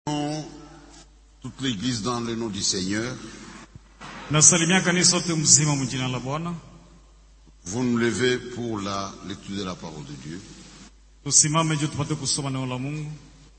Toute l'église dans le nom du Seigneur. Nasalimia kanisa lote mzima mjina la Bwana. Vous nous levez pour la lecture de la parole de Dieu. Tusimame juu tupate kusoma neno la Mungu.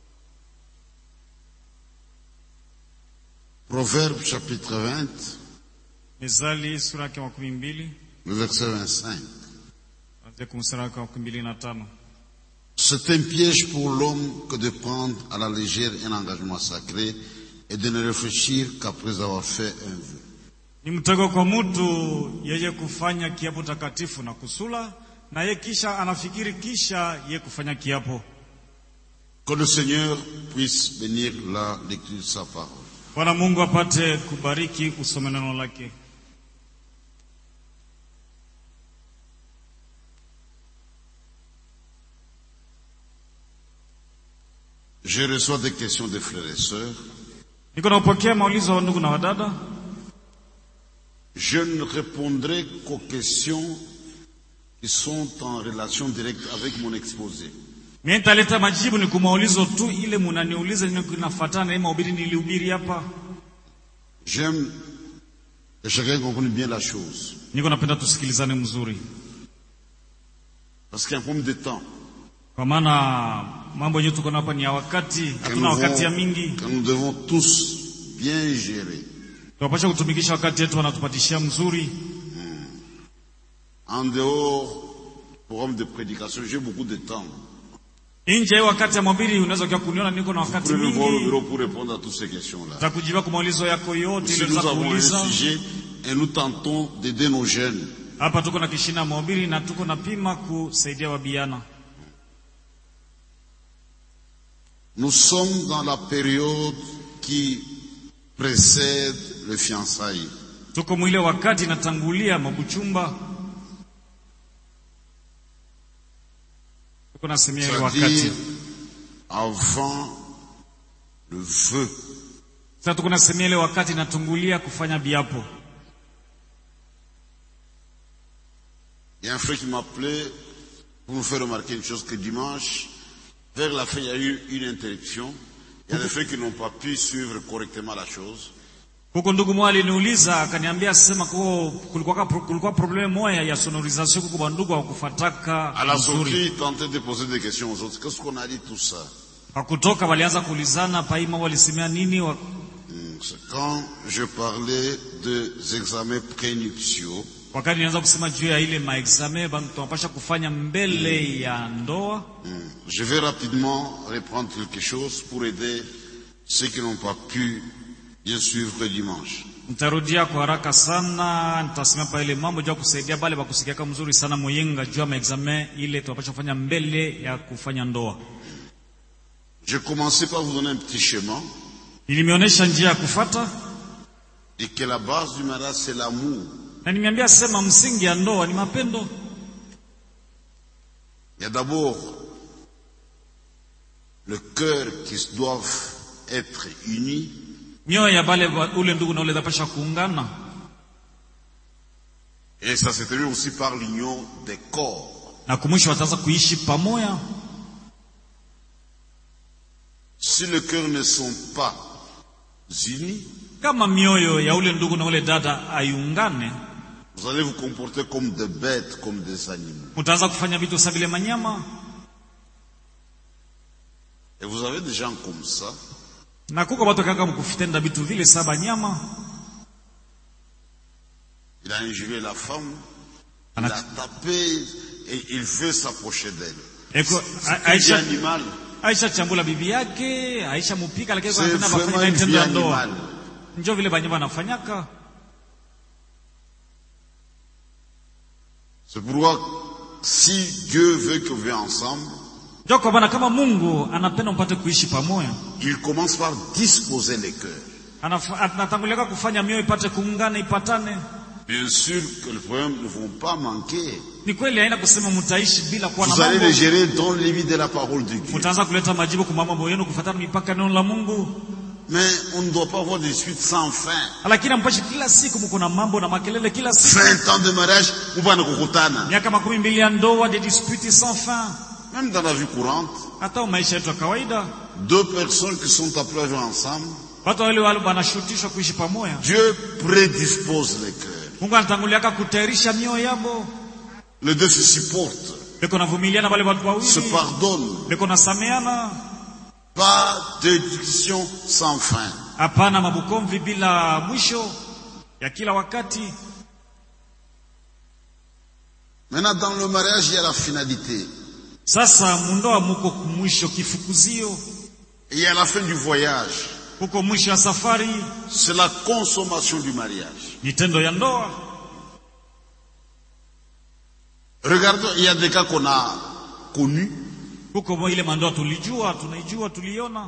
Proverbe chapitre 20, Mezali sura ya 12, le verset 25. kuanzia mstari wa 25. C'est un piège pour l'homme que de prendre à la légère un engagement sacré et de ne réfléchir qu'après avoir fait un vœu. Ni mtego kwa mtu yeye kufanya kiapo takatifu na kusula, na yeye kisha anafikiri kisha yeye kufanya kiapo. Que le Seigneur puisse bénir la lecture de sa parole. Bwana Mungu apate kubariki usome neno lake. Je reçois des questions des frères et sœurs. Niko napokea maulizo wa ndugu na wadada. Je ne répondrai qu'aux questions qui sont en relation directe avec mon exposé. Mimi nitaleta majibu ni kumaulizo tu ile mnaniuliza ninafuatana na mahubiri nilihubiri hapa. J'aime que chacun comprenne bien la chose. Niko napenda tusikilizane mzuri. Parce qu'il y a un problème de temps. Kwa maana mambo yetu tuko hapa ni ya wakati, hatuna wakati ya mingi. Que nous devons tous bien gérer. Tunapaswa kutumikisha wakati wetu wanatupatishia mzuri. En dehors du programme de prédication, j'ai beaucoup de temps. Nje ya wakati ya mahubiri unaweza kwa kuniona niko na wakati Prenez le mingi. bureau pour répondre à toutes ces questions-là. Takujibu kwa maulizo yako yote Si ile nous za avons un kuuliza. sujet et nous tentons d'aider nos jeunes. Hapa tuko na kishina mahubiri na tuko na pima kusaidia wabiana. Nous sommes dans la période qui précède le fiançailles. Tuko mwile wakati natangulia mabuchumba. Tuko nasemea ile wakati. C'est-à-dire avant le vœu. Sasa tuko nasemea ile wakati natangulia kufanya biapo. Il y a un frère qui m'a appelé pour nous faire remarquer une chose, que dimanche, vers la fin, il y a eu une interruption. Il y a des frères qui n'ont pas pu suivre correctement la chose. Huko ndugu mmoja aliniuliza akaniambia sema kulikuwa problem moja ya sonorisation kwa ndugu wa kufataka. À la sortie, ils tentaient de poser des questions aux autres. Qu'est-ce qu'on a dit tout ça? Hakutoka walianza kuulizana paima walisemea nini C'est quand je parlais des examens prénuptiaux. wakati nianza kusema juu ya ile maexame tunapaswa kufanya mbele ya ndoa. Je vais rapidement reprendre quelque chose pour aider ceux qui n'ont pas pu bien suivre le dimanche. Nitarudia kwa haraka sana, nitasema pa ile mambo juu kusaidia bale bakusikia kama mzuri sana moyenga juu ya maexame ile tunapaswa kufanya mbele ya kufanya ndoa. Je commençais par vous donner un petit schéma. Nilimeonyesha njia ya kufuata Et que la base du mariage c'est l'amour. na nimeambia sema msingi ya ndoa ni mapendo. Il y a d'abord le cœur qui doivent être unis. Mioyo ya bale ule ndugu na ule zapasha kuungana. Et ça se termine aussi par l'union des corps. Na kumwisho wataanza kuishi pamoja. Si les cœurs ne sont pas unis, Kama mioyo ya ule ndugu na ule dada ayungane, vous allez vous comporter comme des bêtes, comme des animaux. mtaanza kufanya vitu sawa vile manyama. Et vous avez des gens comme ça. Na kuko watu kaka mkufitenda vitu vile saba nyama. Il a injurié la femme, il a tapé et il veut s'approcher d'elle. C'est un animal. Aisha chambula bibi yake, Aisha mupika lakini C'est anapenda vraiment bafanya une vie tendo ya ndoa. animale. Njoo vile banyama wanafanyaka. C'est pourquoi si Dieu veut que vous viviez ensemble, Njoo kwa bana kama Mungu anapenda mpate kuishi pamoja. il commence par disposer les cœurs. Anatangulia kufanya mioyo ipate kuungana ipatane. Bien sûr que les problèmes ne vont pas manquer. Ni kweli haina kusema mtaishi bila kuwa na Vous allez mambo. les gérer dans les vies de la parole de Dieu. Mtaanza kuleta majibu kwa mambo yenu kufuatana mipaka neno la Mungu. Mais on ne doit pas avoir des disputes sans fin. Lakini mpashi kila siku mko na mambo na makelele kila siku. 20 ans de mariage, vous allez kukutana. Miaka 12 ya ndoa, des disputes sans fin. Même dans la vie courante, Hata maisha yetu ya kawaida. deux personnes qui sont appelées à vivre ensemble, watu wale wanashurutishwa kuishi pamoja. Dieu prédispose les cœurs. Mungu anatangulia kutayarisha mioyo yao. Les deux se supportent, Beko navumiliana wale watu wawili. se pardonnent. Beko nasameana. Pas de discussion sans fin. Hapana mabukomvi bila mwisho ya kila wakati. Maintenant, dans le mariage, il y a la finalité. Sasa mundoa muko mwisho kifukuzio. Et il y a la fin du voyage. Kuko mwisho ya safari. C'est la consommation du mariage. Ni tendo ya ndoa. Regardons, il y a des cas qu'on a connus. Kuko ile mandoa tulijua, tunaijua, tuliona.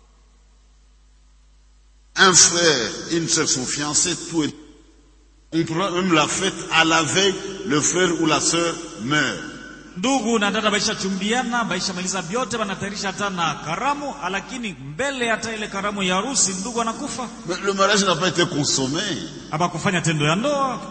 Un frère et une sœur sont fiancés, tout est... On prend même la fête à la veille, le frère ou la sœur meurt. Ndugu na dada baisha chumbiana, baisha maliza vyote, wanatayarisha hata na karamu, lakini mbele hata ile karamu ya harusi ndugu anakufa. Mais le mariage n'a pas été consommé. Haba kufanya tendo ya ndoa.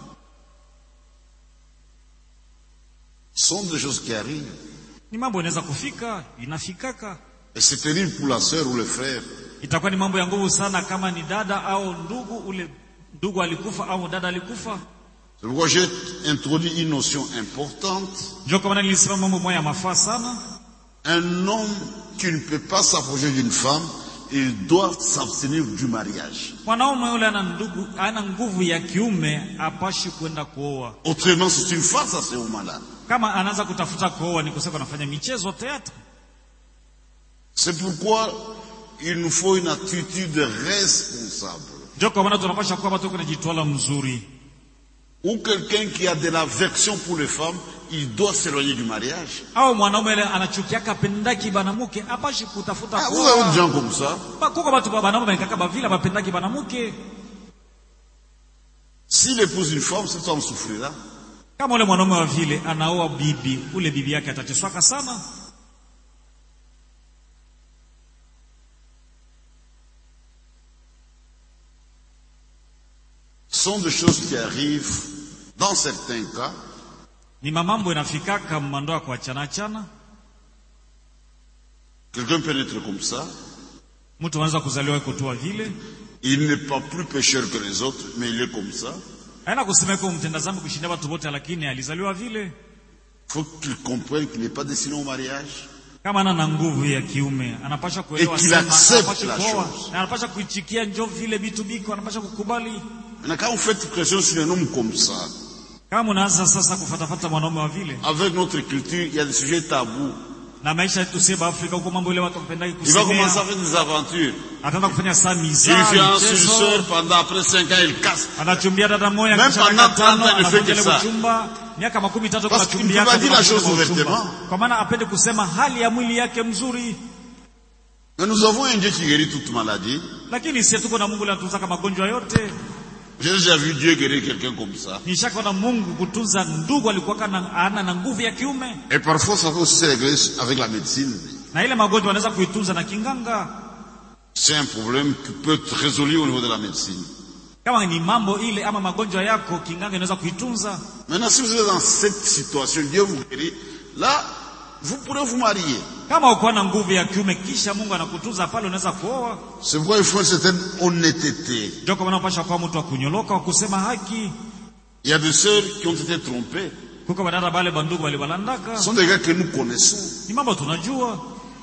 Ce sont des choses qui arrivent. Ni mambo inaweza kufika, inafikaka. Et c'est terrible pour la sœur ou le frère. Itakuwa ni mambo ya nguvu sana kama ni dada au ndugu, ule ndugu alikufa au dada alikufa. C'est pourquoi j'ai introduit une notion importante. Ndio kwa maana nilisema mambo moja mafaa sana. Un homme qui ne peut pas s'approcher d'une femme, il doit s'abstenir du mariage. Mwanaume yule ana nguvu ya kiume apashi kwenda kuoa. Autrement, c'est une farce à ce moment-là. Kama anaanza kutafuta kuoa ni kusema anafanya michezo théâtre. C'est pourquoi il nous faut une attitude responsable. Ndio kwa maana tunapaswa kuwa watu wanajitwala mzuri. Ou quelqu'un qui a de l'aversion pour les femmes, il doit s'éloigner du mariage. Au mwanaume yule anachukiaka pendaki banamuke apashi kutafuta Ah, kuoa. vous avez des gens comme ça. Kuko watu banamume kaka bavila bapendaki banamuke. S'il épouse une femme, cette femme souffrira. Kama ule mwanaume wa vile anaoa bibi, ule bibi yake atateswaka sana. Ce sont des choses qui arrivent dans certains cas. Ni mamambo inafikaka mandoa kwa chana. Quelqu'un peut naître comme ça. Mtu anaweza kuzaliwa kutoa vile. Il n'est pas plus pécheur que les autres, mais il est comme ça. Haina kusema kwa mtenda dhambi kushinda watu wote, lakini alizaliwa vile. Faut qu'il comprenne qu'il n'est pas destiné au mariage. Kama ana nguvu ya kiume, anapaswa kuelewa Et qu'il accepte la kuoa, chose. na anapaswa kuichikia njoo vile vitu biko, anapaswa kukubali. Maintenant, quand vous faites pression sur un homme comme ça, Kama unaanza sasa kufatafata mwanaume wa vile, avec notre culture, il y a des sujets tabous. na maisha yetu sisi Afrika huko mambo ile watu wanapenda Il va commencer à kusemea, faire des aventures. ataanza kufanya saa Il mizaa, fiance une michezo, sœur pendant après 5 ans, il casse. anachumbia dada moja Même kisha pendant miaka 30 tano ans, il fait anakuja que ile ça. kuchumba, miaka 13 Parce qu'il ne peut pas dire la chose ouvertement. kwa maana apende kusema hali ya mwili yake mzuri. Mais nous avons un Dieu qui guérit toute maladie. Lakini sisi tuko na Mungu anatuzaka magonjwa yote. J'ai déjà vu Dieu guérir quelqu'un comme ça. Nishakaona Mungu kutunza ndugu alikuwa ana na nguvu ya kiume. Et parfois, ça peut aussi se régler avec la médecine. Na ile magonjwa anaweza kuitunza na kinganga. C'est un problème qui peut être résolu au niveau de la médecine. Kama ni mambo ile ama magonjwa yako, kinganga inaweza kuitunza. Maintenant, si vous êtes dans cette situation, Dieu vous guérit, là, vous pourrez vous marier. Kama uko na nguvu ya kiume kisha Mungu anakutunza pale, unaweza kuoa. C'est pourquoi il faut une certaine honnêteté. Ndio kwa maana unapaswa kuwa mtu wa kunyoloka, wa kusema haki. Il y a des sœurs qui ont été trompées. Kuko badala bale bandugu wale balandaka. Ce sont des gars que nous connaissons. Ni mambo tunajua.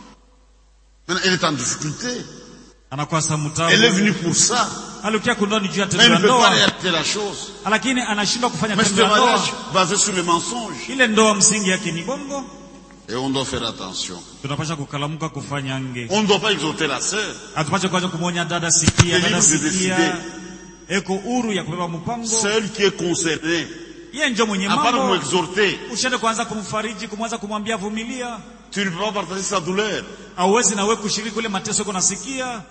Maintenant, elle est en difficulté. Anakuwa samutabu. Elle est venue pour ça. Alikia kundoni juu ya Mais tendo elle la ne peut pas ndoa. réaliser la chose. Lakini anashindwa kufanya Mais c'est tendo un la ndoa. mariage basé sur le mensonge. Ile ndoa msingi yake ni bongo. Et on doit faire attention. Tunapaswa kukalamuka kufanya nge. On ne doit pas exhorter la sœur. Atupashe kwanza kumwonya dada, sikia Ni dada, libre de sikia. décider. Eko huru ya kubeba mpango. Celle qui est concernée. Yeye ndio mwenye À part nous mambo. exhorter, Ushende kwanza kumfariji, kumwanza kumwambia vumilia. tu ne peux pas partager sa douleur. Hauwezi na wewe kushiriki kule mateso yako nasikia.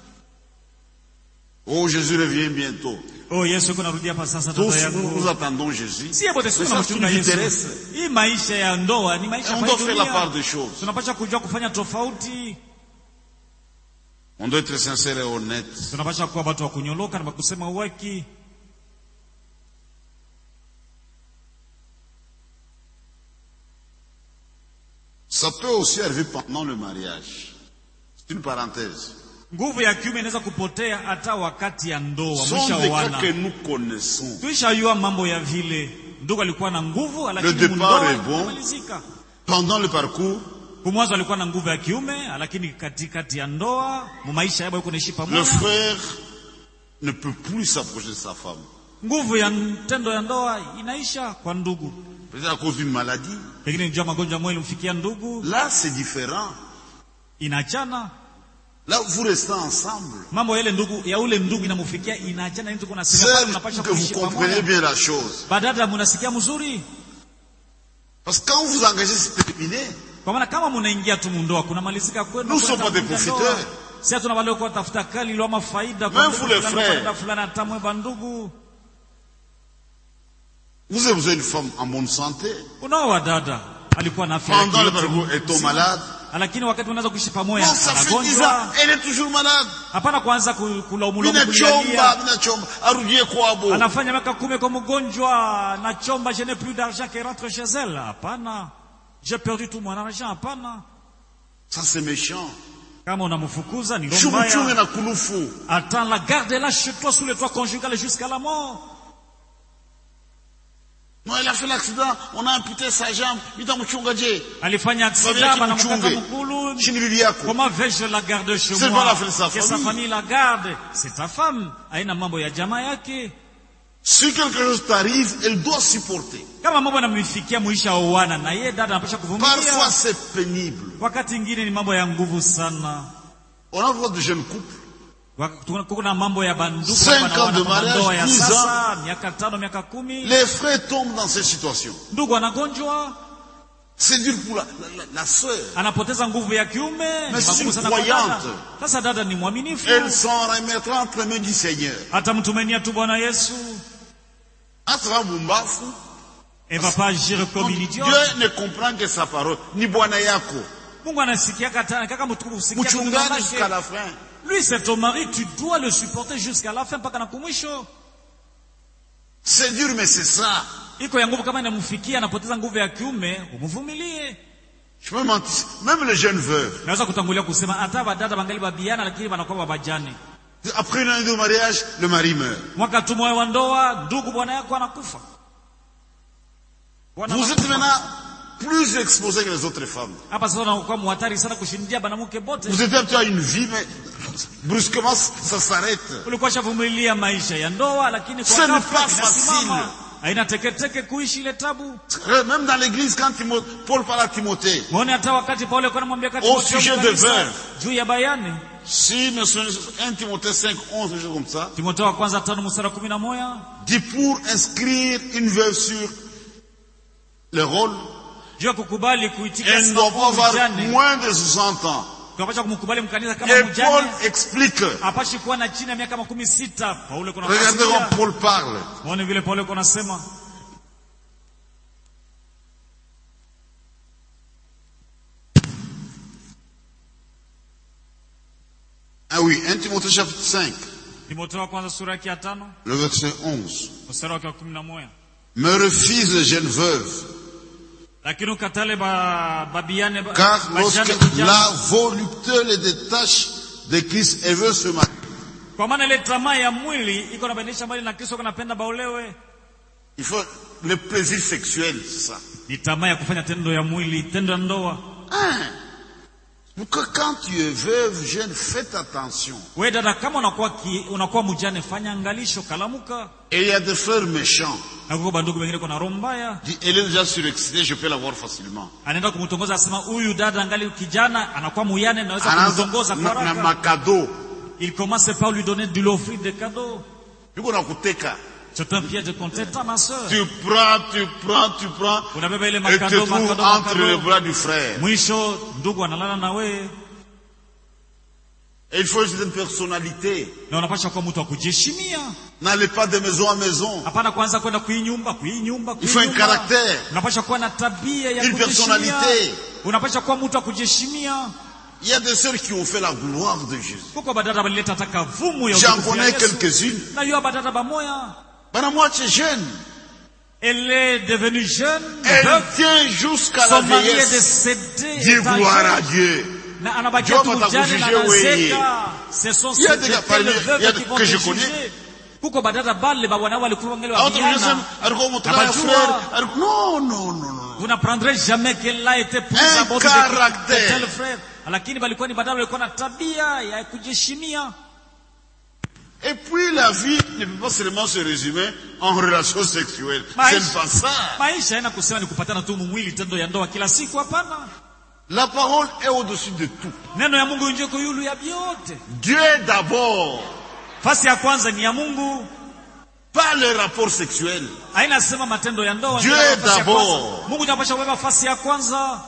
Oh, Jésus revient bientôt. Oh, Yesu yuko narudia hapa sasa Tous tata nous yangu. attendons Jésus. Si hapo Mais tesiko ça, na c'est mchunga une Yesu. vitesse. Hii maisha ya ndoa ni Et maisha on kwa doit faire la part dunia. des choses. Tunapaswa kujua kufanya tofauti. On doit être sincère et honnête. Tunapaswa kuwa watu wa kunyoloka na kusema uwaki. Ça peut aussi arriver pendant le mariage. Une parenthèse. Nguvu ya kiume inaweza kupotea hata wakati ya ndoa. Ce sont des cas que nous connaissons. Tuishajua mambo ya vile. Ndugu alikuwa na nguvu, Le lakini départ est mundoa bon. kumalizika. Pendant le parcours, Kumwanzo alikuwa na nguvu ya kiume, lakini katikati ya ndoa, mu maisha yao yuko naishi le pamoja. frère ne peut plus s'approcher de sa femme. Nguvu ya tendo ya ndoa inaisha kwa ndugu. Peut-être à cause d'une maladie. Pengine njoo magonjwa mwili mfikia ndugu, Là, c'est différent. inaachana. Là, vous restez ensemble. Mambo yale ndugu ya ule ndugu inamfikia inaachana, ndio kuna sema pale unapaswa C'est que vous kuishi comprenez pamoja. bien la chose. Badala mnasikia mzuri. Parce que quand vous vous engagez, c'est terminé. Kwa maana kama mnaingia tu mundoa kuna malizika kwenu. Nous sommes pas des profiteurs. Si hatuna wale kwa tafuta kali ile ama faida Même vous les frères. fulani atamwe bandugu. Vous avez besoin d'une femme en bonne santé. Unaoa dada alikuwa na afya Pendant le yake parcours, elle tombe malade. lakini wakati unaweza kuishi pamoja Non, ça fait 10 ans, elle est toujours malade. hapana kuanza kulaumu Mina chomba. Arudie kwabo. anafanya miaka 10 kwa mgonjwa na chomba, je n'ai plus d'argent qui rentre chez elle. Hapana, j'ai perdu tout mon argent. Hapana, Ça, c'est méchant. kama unamfukuza ni Chumuchunge mbaya. na kulufu. Attends, la garde est là chez toi sous le toit conjugal jusqu'à la mort. Non, elle a fait l'accident, on a amputé sa jambe. Itamuchungaje. Alifanya accident bana mkaka mkulu. Chini bibi yako. Comment vais-je la garder chez C'est moi? pas la famille, sa Que sa famille. famille la garde. C'est ta femme. Haina mambo ya jamaa yake. Si quelque chose t'arrive, elle doit supporter. Kama mambo yanamfikia muisha oana na yeye dada anapaswa Parfois, kuvumilia. c'est pénible. Wakati mwingine ni mambo ya nguvu sana. On a de jeunes couples. Kuna mambo ya banduku 5 ans de mariage, ndoa ya 10 sasa, miaka 5, miaka 10. Les frères tombent dans cette situation. Ndugu anagonjwa, C'est dur pour la sœur. anapoteza nguvu ya kiume, Mais ni c'est magumu une sana kwa croyante. dada. Sasa dada ni mwaminifu. Elle s'en remettra entre les mains du Seigneur. Atamtumainia tu Bwana Yesu. Atra Bumbafu. Elle va pas agir comme une idiote. Dieu ne comprend que sa parole. Ni Bwana yako. Mungu anasikia kaka mtukufu usikia. Mchungaji jusqu'à la fin. Lui c'est ton mari, tu dois le supporter jusqu'à la fin mpaka na kumwisho. C'est dur mais c'est ça. Iko ya nguvu kama inamfikia anapoteza nguvu ya kiume, umvumilie. Je peux mentir. Même les jeunes veuves. Naweza kutangulia kusema hata badada bangali babiana lakini wanakuwa babajane. Après une année de mariage, le mari meurt. Mwaka tu moyo wa ndoa, ndugu bwana yako anakufa. Vous êtes maintenant plus exposé que les autres femmes. Hapa sasa unakuwa muhatari sana kushindia banamuke bote. Vous êtes habitué à une vie, mais brusquement, ça s'arrête. Ulikuwa shavumilia maisha ya ndoa lakini Ce kwa n'est ghafla pas facile. inasimama. Haina teketeke kuishi ile tabu. Même dans l'église, quand Paul parle à Timothée, Muone hata wakati Paulo alikuwa anamwambia au sujet de veuve, juu ya bayani. si ne sont 1 Timothée 5, 11, quelque chose comme ça, Timotheo wa kwanza 5 mstari wa 11. dit pour inscrire une veuve sur le rôle, Juu ya kukubali kuitika elle ne doit pas avoir mjane. moins de 60 ans. Tunapaswa kumkubali mkanisa kama Et Paul mjane. explique. Hapashi kuwa na chini ya miaka 16. Paulo kuna Regardez comment Paul parle. muone vile Paulo kuna sema. Ah oui, 1 Timothée chapitre 5, Timotheo wa kwanza sura ya 5 le verset 11. mstari wa 11. Me refuse les jeunes veuves, Lakini ukatale babiane car bajane lorsque vijana. la volupté les détache de Christ et veut se marier, Kwa maana ile tamaa ya mwili iko nabadilisha mbali na Kristo kunapenda baolewe. il faut le plaisir sexuel, c'est ça. Ni tamaa ya kufanya tendo ya mwili, tendo ya ndoa. Donc quand tu es veuve, jeune, faites attention. Wewe dada kama unakuwa mjane fanya angalisho kalamuka. Et il y a des frères méchants. Na kwa bandugu wengine kuna roho mbaya. Dit, elle est déjà surexcitée, je peux la voir facilement. Anaenda kumtongoza asema huyu dada angali kijana anakuwa muyane naweza kumtongoza kwa Na haraka. makado. Il commence par lui donner de l'offrir des cadeaux. Yuko na kuteka. C'est un piège de contentement ma sœur. Tu prends. Unabeba ile Et te makado trouves entre les bras du frère. Mwisho ndugu analala na wewe. Et il faut une personnalité. Na unapaswa kuwa mtu wa kujiheshimia. N'allez pas de maison en maison. Hapana kuanza kwenda kuinyumba. Il faut un caractère. Unapaswa kuwa na tabia ya Une kujiheshimia. personnalité. Unapaswa kuwa mtu wa kujiheshimia. Il y a des sœurs qui ont fait la gloire de Jésus. Kuko badada balileta taka vumu ya J'en utukufu ya connais Yesu. quelques-unes. Na yua badada bamoya. Bana moi, tu es jeune. Elle est devenue jeune. Elle tient jusqu'à la Son mari est vieillesse. décédé. Dis étant gloire jeune. à Dieu. na anabakia Dieu tu va ujane na t'accoucher, anazeka. Ce sont Il y a des gars parmi- les il y a veuves des- qui vont que te je connais. juger. Kuko badada bale babwana walikuwa ngeli wa Alors, vijana. non. Vous n'apprendrez jamais qu'elle a été pour Un sa caractère. tel frère. Lakini balikuwa ni badala walikuwa na tabia ya kujiheshimia. Et puis la vie ne peut pas seulement se résumer en relation sexuelle. Maïs. C'est pas ça. Maisha haina kusema ni kupatana tu mwili tendo ya ndoa kila siku, hapana. La parole est au-dessus de tout. Neno ya Mungu ndio yulu ya vyote. Dieu d'abord, Fasi ya kwanza ni ya Mungu. pas les rapports sexuels. Haina sema matendo ya ndoa. Dieu ndio nafasi ya d'abord. kwanza. Mungu anapaswa kuweka fasi ya kwanza.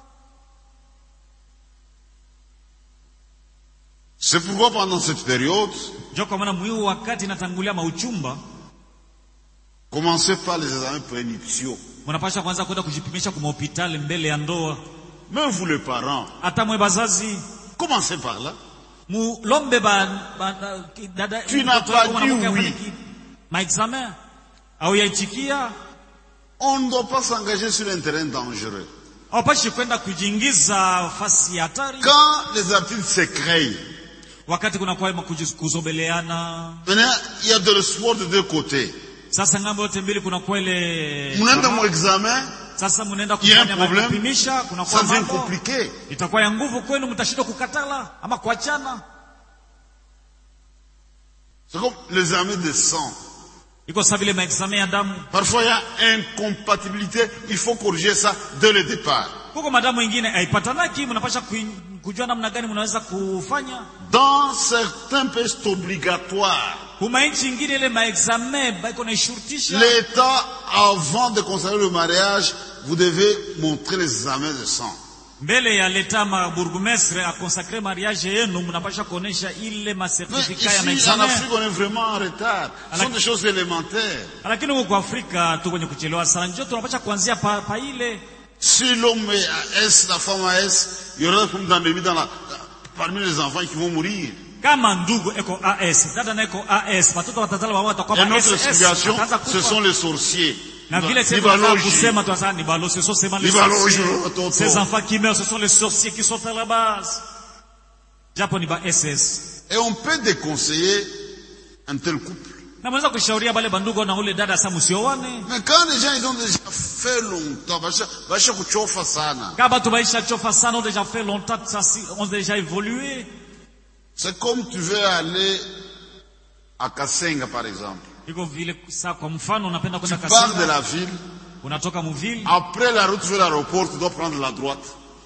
C'est pourquoi pendant cette période, Ndio kwa maana mwiu wakati natangulia mauchumba, commencez par les examens prénuptiaux. unapaswa kwanza kwenda kujipimisha kwa hospitali mbele ya ndoa. Même vous les parents, Hata mwe bazazi commencez par là. mulombe dada Tu n'as mtoto pas wako dit mwanamke oui. afanye maexamen au yaitikia. On ne doit pas s'engager sur un terrain dangereux. Hawapashi kwenda kujiingiza fasi ya hatari Quand les artistes se créent, wakati kuna kwa kuzobeleana. maintenant, il y a de l'espoir de deux côtés. Sasa ngambo yote mbili kuna kwa ile Mnaenda mon examen, sasa mnaenda il y a un kufanya problème, mapimisha, kuna ça kwa devient mambo compliqué. itakuwa ya nguvu kwenu, mtashindwa kukatala ama kuachana. C'est comme l'examen de sang. Iko sawa vile maexamen ya damu. Parfois, il y a incompatibilité, il faut corriger ça dès le départ. Huko madamu ingine haipatanaki, mnapasha kujua namna gani mnaweza kufanya. Dans certains pays, c'est obligatoire. Kuma nchi ingine ile maexamen baiko na shurutisha. L'État, avant de consacrer le mariage, vous devez montrer les examens de sang. Mbele ya leta ma bourgmestre a consacrer mariage yenu, mnapasha kuonesha ile Mais masertifika ya ici, en maexamen. Afrique, on est vraiment en retard. Ce sont des choses élémentaires. Lakini huko Afrika tu kwenye kuchelewa sana, ndio tunapasha kuanzia pa ile. Si l'homme est à S, la femme à S, il y aura des pandémies parmi les enfants qui vont mourir. Kama ndugu eko AS, dada na eko AS, watoto watatala wao watakuwa Et notre SS, explication, wataanza ce kufa. sont les sorciers. Na vile sasa Ni tunataka baloji. kusema tu sasa ni balozi, ce sont seulement les Ni baloji, sorciers. watoto. Ces enfants qui meurent, ce sont les sorciers qui sont à la base. Japo ni ba SS. Et on peut déconseiller un tel couple. Na mwanza kushauria bale bandugu na ule dada sasa msioane. Mais quand les gens, ils ont déjà fait longtemps, basha kuchofa sana. Kama tubaisha chofa sana, on déjà fait longtemps, ça on déjà évolué. C'est comme tu veux aller à Kasenga, par exemple. Iko vile saa kwa mfano unapenda Tu kwenda pars de Kasenga, la ville, unatoka muville, après la route vers l'aéroport, tu dois prendre la droite.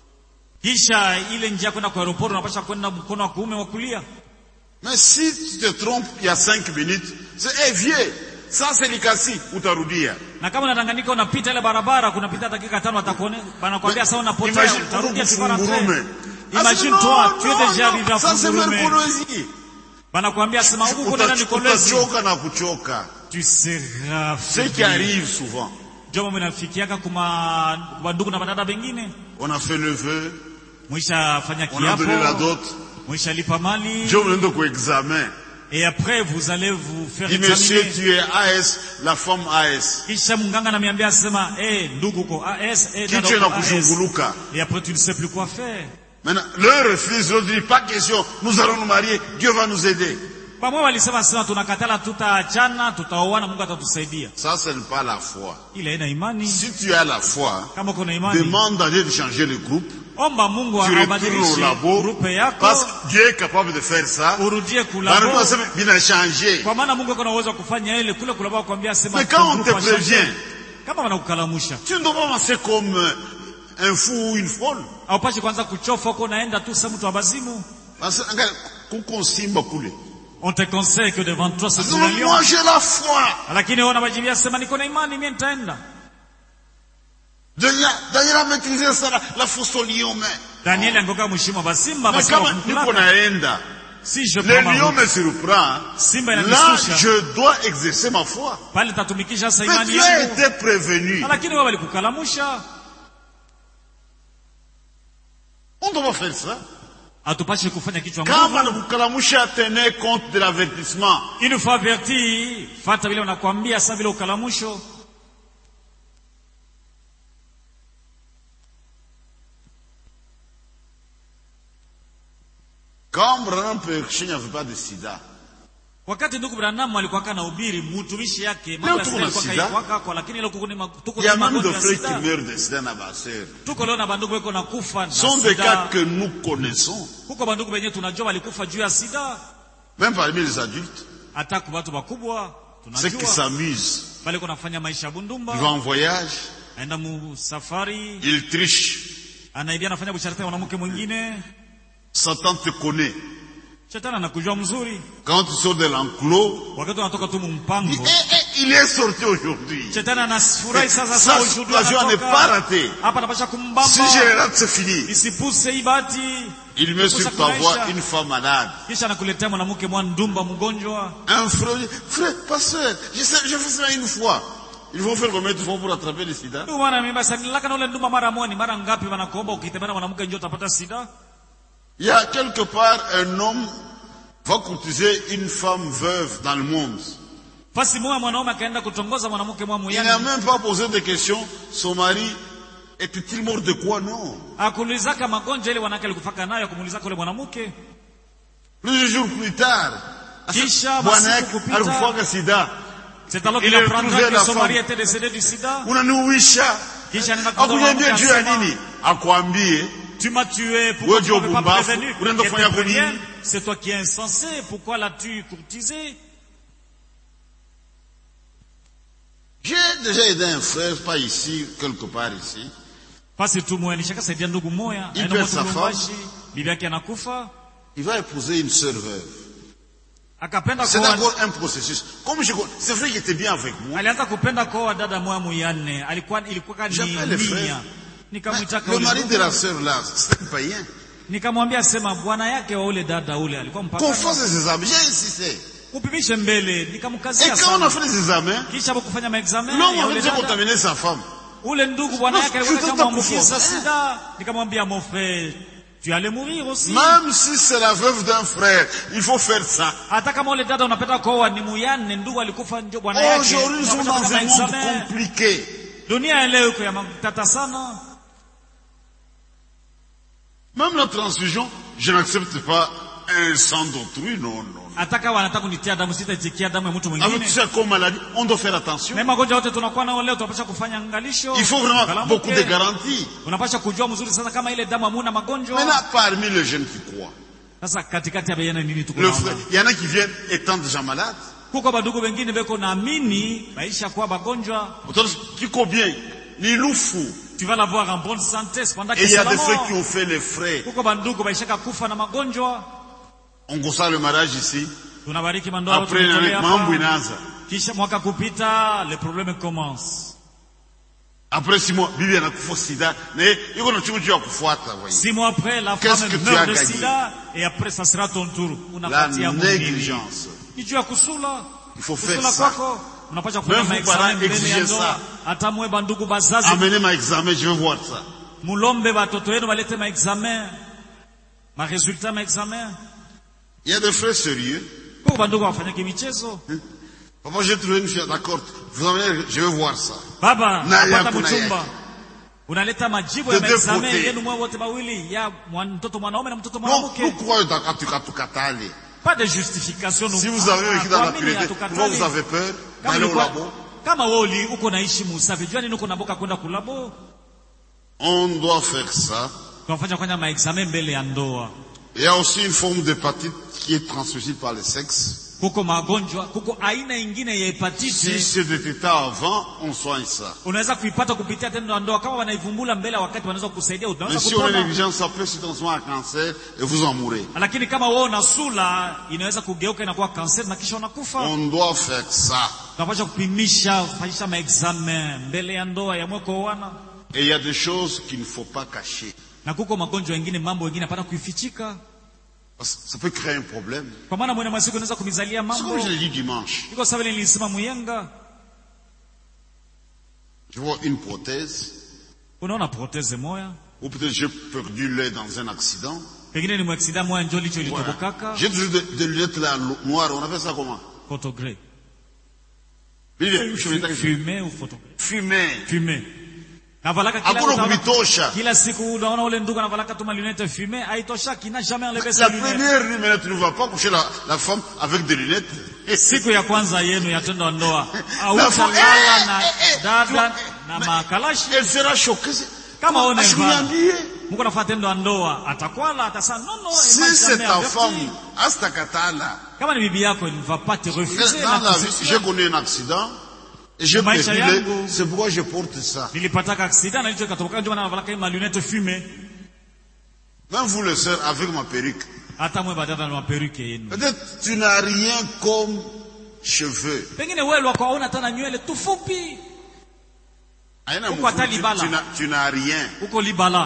kisha ile njia kwenda kwa aeroport unapasha kwenda mkono wa kuume wa kulia. Mais si tu te trompes, il y a 5 minutes, c'est vieux. Ça, c'est Likasi, utarudia. Na kama unadanganyika unapita ile barabara kunapita dakika 5 watakuone banakwambia sasa unapotea Imagine, utarudia tu sifara Ngurume. tena. Ah, Imagine non, toi tu es non, déjà non, arrivé à ça, c'est Ngurume. Merkolwezi. Banakwambia sema huko kuna Nikolezi. Utachoka na kuchoka. Tu seras Ce qui arrive souvent. Jomo mnafikiaka kuma ndugu na badada wengine. On a fait le vœu, Mwisha fanya on a donné la kiapo. dot. Mwisha lipa mali. Dieu me donne examen. Et après vous allez vous faire Dis, monsieur, examiner. tu es AS, la femme AS. Kisha munganga ananiambia sema ndugu ko AS dada Kichwa uko na AS. kushunguluka. Et après tu ne sais plus quoi faire. Maintenant, leur refuse, leur dit, pas question, nous allons nous marier, Dieu va nous aider. Pamoja walisema sema tunakatala tutaachana tutaoana Mungu atatusaidia. Ça, ce n'est pas la foi. Ile ina imani. Si tu as la foi, Kama kuna imani, demande à Dieu de changer le groupe. omba Mungu Tu retournes au abadilishe labo, grupe yako, parce que Dieu est capable de faire ça. urudie Par kulabo. exemple, il a changé. Kwa maana Mungu ana uwezo wa kufanya ile kule kulabo kuambia sema. Mais quand on te grupe prévient, washanje. Kama wanakukalamusha, tu ne dois pas penser comme un fou ou une folle. haupashi kwanza kuchofa huko naenda tu sema mtu abazimu. Parce que, regarde, kuko simba kule. On te conseille que devant toi c'est Parce que moi, j'ai la foi. lakini wewe unawajibia sema niko na imani mimi nitaenda. Daniel a maîtrisé ça, la force au lion, mais. Daniel angoka mshimo basimba Mais basima quand nous kumkulaka. naenda, Si je le prends ma lion route, me surprend. simba Là, inanistusha. je dois exercer ma foi. Pale tatumikisha sasa Mais imani tu as yangu. été prévenu. Lakini wewe walikukalamusha. On ne doit pas faire ça. Hatupashi kufanya kichwa Quand ngumu. Manukalamusha tenait compte de l'avertissement, Une fois averti, fata vile unakwambia sasa vile ukalamusho. Quand Branham prêchait, il n'y avait pas de sida. Wakati ndugu Branham alikuwa kana ubiri mtumishi yake Leo tuko na sida. kwa lakini leo kuko ni tuko Il y a na même des magonjwa ya frères qui sida. meurent de sida na baseur. Tuko leo na bandugu weko na kufa na Ce sont des cas sida. que nous connaissons. Kuko bandugu wenyewe tunajua walikufa juu ya sida. Même parmi les adultes. Hata kwa watu wakubwa Ceux qui tunajua. s'amusent. Bali kuna fanya maisha Ils vont bundumba. en voyage. Aenda mu safari. Ils trichent. Anaidia anafanya busharati na mwanamke mwingine. Satan te connaît. Shetani anakujua mzuri. Quand tu sors de l'enclos, Wakati unatoka tu mumpango. il est sorti aujourd'hui. Shetani anafurahi sasa Ça, aujourd'hui la joie n'est pas ratée. hapa anapasha kumbamba. Si je le rate, c'est fini. Isipuse ibati. Il met sur ta voie une femme malade. Kisha anakuletea mwanamke mwandumba mgonjwa. Un frère, pasteur, je fais ça une fois. Ils vont faire combien de fois pour attraper le sida? Ndio maana mimi basi nilaka na ule ndumba mara moja, mara ngapi wanakuomba ukitembea na mwanamke njoo utapata sida? Il y a quelque part un homme va courtiser une femme veuve dans le monde. Basi mwanaume akaenda kutongoza mwanamke mwa Il muyani. n'a même pas posé de questions. Son mari était-il mort de quoi? Non. Akuulizaka magonjwa ile wanawake alikufaka nayo, kumuulizaka ule mwanamke. Plusieurs jours plus tard, Kisha bwana basi yake kupita. alikufa sida. C'est alors Il qu'il a apprendra retrouvé que la son mari femme. était décédé du sida. Unaniuisha. Kisha anaenda kwa Akunyambia juu ya nini? Akwambie tu m'as tué, pourquoi tu m'avais pas Bumbafu, prévenu? unaenda kufanya Qu'était nini? rien? C'est toi qui es insensé, pourquoi l'as-tu courtisé? j'ai déjà aidé un frère, pas ici, quelque part ici. Basi tumuelisha kasaidia ndugu moya, Il aenda perd sa mtumbashi, bibi yake anakufa, Il va épouser une sœur veuve. akapenda C'est kuoa. d'abord un processus. C'est vrai qu'il était bien avec moi. Alianza kupenda kuoa dada moya muyane, ilikuwa J'appelle le nia. frère. Nikamwitaka Le ule mari de ndugu. la sœur là, c'est un païen. Nikamwambia sema bwana yake wa ule dada ule alikuwa Qu'on mpaka. fasse des examens. J'ai insisté. Upimishe mbele, Et nikamkazia quand on a sana. fait les examens, Kisha kufanya maexamen l'homme ya avait ule déjà dada. contaminé sa femme. Ule ndugu bwana Non, yake je alikuwa te kama tape mkisa fort. sida. Nikamwambia mon frère, tu allais mourir aussi. Même si c'est la veuve d'un frère, il faut faire ça. Hata kama ule dada unapenda kuoa ni muyane, ndugu alikufa ndio bwana yake. Aujourd'hui, nous sommes Unapata dans un monde maexamen. compliqué. Dunia ya leo iko ya matata sana. Même la transfusion, je n'accepte pas un sang d'autrui, non, non. Hata kama wanataka kunitia damu sitaitikia damu ya mtu Avec mwingine. tout ça comme maladie, on doit faire attention. Na magonjwa yote tunakuwa nao leo tunapaswa kufanya angalisho. Il faut vraiment Kalamu beaucoup ke. de garanties. Unapaswa kujua mzuri sana kama ile damu hamuna magonjwa. Maintenant, parmi les jeunes qui croient, Sasa katikati ya bayana nini tuko le naona? frère, il y en a qui viennent étant déjà malades. Kuko badugu wengine beko naamini maisha kuwa magonjwa. D'autres qui croient bien, ni loufu. Tu vas l'avoir en bonne santé cependant Et que il y c'est a la des frères qui mort. ont fait les frais. Kuko bandugu baishaka kufa na magonjwa. On constate le mariage ici. Tunabariki mandoa Après, mambo inaanza. Kisha mwaka kupita, les problèmes commencent. Après 6 mois, bibi anakufa sida. Mais yuko na chungu ya kufuata, voyez. 6 mois après, la Qu'est-ce femme que tu meurt as de gagné? sida et après ça sera ton tour. La Unapatia mwingine. négligence. Ni juu ya kusula. Il faut faire Kusula ça. kwako. Unapaswa kufanya Même vos maexamen parents mbele ya exigez ndoa. ça. Hata mwe bandugu bazazi. Amenez ma examen, je veux voir ça. Mulombe watoto wenu walete maexamen. Ma resultat maexamen. Il y a des frères sérieux. Kwa bandugu wafanyake michezo. Papa, j'ai trouvé une fille, d'accord. Vous emmenez, je veux voir ça. Baba, Na napata yako na mchumba. yake. Unaleta majibu De ya deux maexamen côtés. yenu mwe wote mawili ya mtoto mwanaume na mtoto Non, mwanamke. pourquoi tukatali? Pas de justification. Si vous avez vécu dans la Kuamini pureté, hatukatali. pourquoi vous avez peur Kama d'aller au ulikuwa- labo? Kama wewe uko naishi musafi, jua nini uko naboka kwenda kulabo? On doit faire ça. Tunafanya kwanza maexamen mbele ya ndoa. Il y a aussi une forme d'hépatite qui est transmissible par le sexe. Kuko magonjwa, kuko aina ingine ya Si hepatite. c'est détecté avant, on soigne ça. Unaweza kuipata kupitia tendo la ndoa. Kama wanaivumbula mbele ya wakati wanaweza kukusaidia, Mais unaweza si on est kupona. négligent, ça peut se transformer en cancer et vous en mourrez. Lakini kama wewe una sula, inaweza kugeuka inakuwa kanser na kisha unakufa. On doit faire ça. Tunapaswa kupimisha, kufanyisha maexamen mbele ya ndoa ya mweko wana. Et il y a des choses qu'il ne faut pas cacher. Na kuko magonjwa mengine, mambo mengine hapana kuifichika. Parce que ça peut créer un problème. Kwa maana mwana masiku unaweza kumizalia C'est mambo. comme je l'ai dit dimanche. Iko sawa ile nilisema muyenga. Je vois une prothèse, Unaona proteze moya. ou peut-être j'ai perdu l'œil dans un accident. Pengine ni mwaccident moya njoo licho Voilà. litobokaka. J'ai toujours des lunettes là, noires, on appelle ça comment? Photogré. Fumé. Fumé ou photogré? Fumé. Fumé. navalaka Hakuna kubitosha. kila siku unaona ule ndugu anavalaka tu malunette fumée, haitosha kina jamais enlevé La sa lunette. première nuit, maintenant, tu ne vas pas coucher la femme avec des lunettes. Siku ya kwanza yenu ya tendo ndoa, La femme, lala na dada na makalashi. Elle sera choquée. Kama one vala. Ashuniambie. Mungu nafanya tendo ndoa, atakwala, atasa non. Si c'est ta femme, astakatala. Kama ni bibi yako, il ne va pas te refuser. Dans la vie, j'ai connu un accident. Et j'ai préféré, c'est pourquoi je porte ça. Nilipataka accident na hicho katoka ndio maana navala kama lunette fumée. Même vous le sœurs avec ma perruque. Hata mwe badada na perruque yenu. Peut-être tu n'as rien comme cheveux. Pengine wewe wako hauna hata nywele tufupi. Tu n'as rien. Uko libala.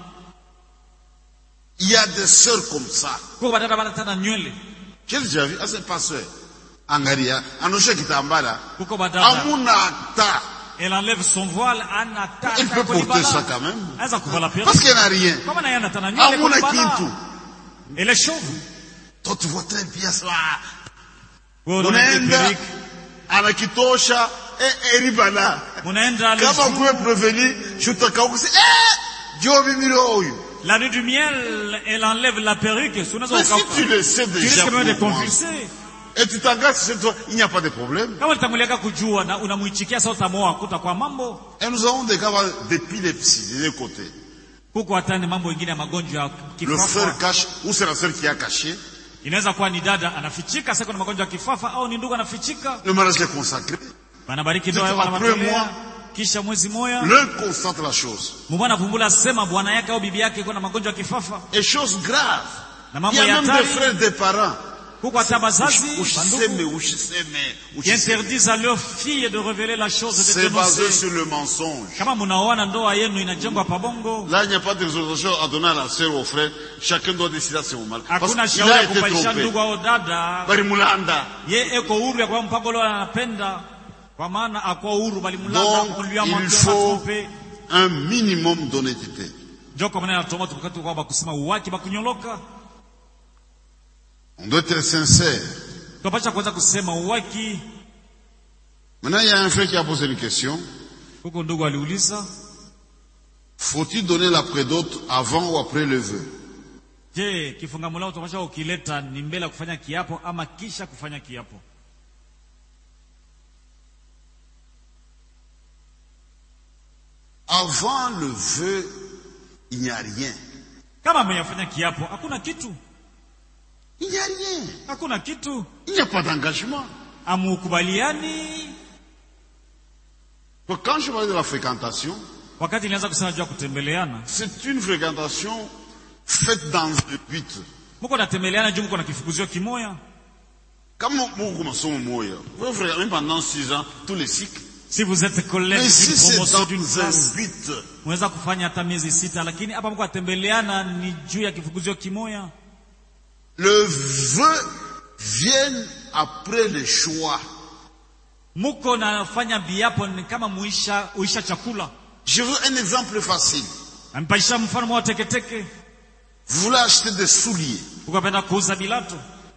Il y a des sœurs comme ça. Kwa badada bana hata nywele. J'ai déjà vu, c'est pas sœur. Angaria, anoshe kitambala. Uko badada. Amuna ta. Elle enlève son voile, anata. Elle peut porter ça quand même. Parce qu'elle n'a rien. Comment n'a rien hata nywele? Amuna kintu. Elle est chauve. Toi tu vois très bien ça. Unaenda anakitosha eribala. Unaenda kama kuwe preveni shutakauka jobi miroyo. La nuit du miel, elle enlève la perruque. Mais si tu le sais déjà, tu risques même de convulser. Et tu t'engages sur toi, il n'y a pas de problème. Kama utamuliaka kujua na unamuichikia sasa utamoa kuta kwa mambo. Et nous avons des cas d'épilepsie des deux côtés. Kuko hatani mambo mengine ya magonjwa ya kifafa. Le frère cache ou c'est la sœur qui a caché. Inaweza kuwa ni dada anafichika sasa kuna magonjwa ya kifafa au ni ndugu anafichika. Le mariage est consacré. Banabariki ndoa yao wanatolea. Kisha mwezi moja. L'un constate la chose. Mbona vumbula sema bwana yake au bibi yake iko na magonjwa ya kifafa. Et chose grave. Na mambo ya hatari. Il y a même des frères des parents. Kuko hata bazazi qui interdisent à leurs filles de révéler la chose de c'est basé sur le mensonge. Kama mnaoana ndoa yenu inajengwa pa bongo. Là il n'y a pas de résolution à donner à la sœur ou au frère, chacun doit décider à son mal. Hakuna shauri ya kupaisha ndugu au dada. Bali mulanda. Ye eko huru ya kwa mpango leo anapenda. Kwa maana akwa huru bali mulanda kulia il faut un minimum d'honnêteté. Joko mwana natoma tukati kwa kusema uwaki bakunyoloka. On doit être sincère. Tunapacha kwanza kusema uwaki. Maintenant, il y a un frère qui a posé une question. Huko ndugu aliuliza, faut-il donner la prédote avant ou après le vœu? Je, kifunga mulao tunapacha ukileta ni mbele kufanya kiapo ama kisha kufanya kiapo? Avant le vœu, il n'y a rien. Kama mmefanya kiapo, hakuna kitu. Il n'y a rien. Hakuna kitu. Il n'y a pas d'engagement. Amukubaliani. Quand je parle de la fréquentation, wakati nilianza kusema juu ya kutembeleana, c'est une fréquentation faite dans le but. Mko natembeleana juu mko na kifukuzio kimoya. Kama mko masomo moya, vous fréquentez même pendant 6 ans tous les cycles. Si vous êtes collègue d'une promotion d'une classe, but, mweza kufanya hata miezi 6, lakini hapa mko atembeleana ni juu ya kifukuzio kimoya. Le vœu vient après le choix. Muko nafanya biapo ni kama uisha chakula. Je veux un exemple facile. Ampaisha mfano mwa teketeke. Vous voulez acheter des souliers. Ukapenda kuuza bilato.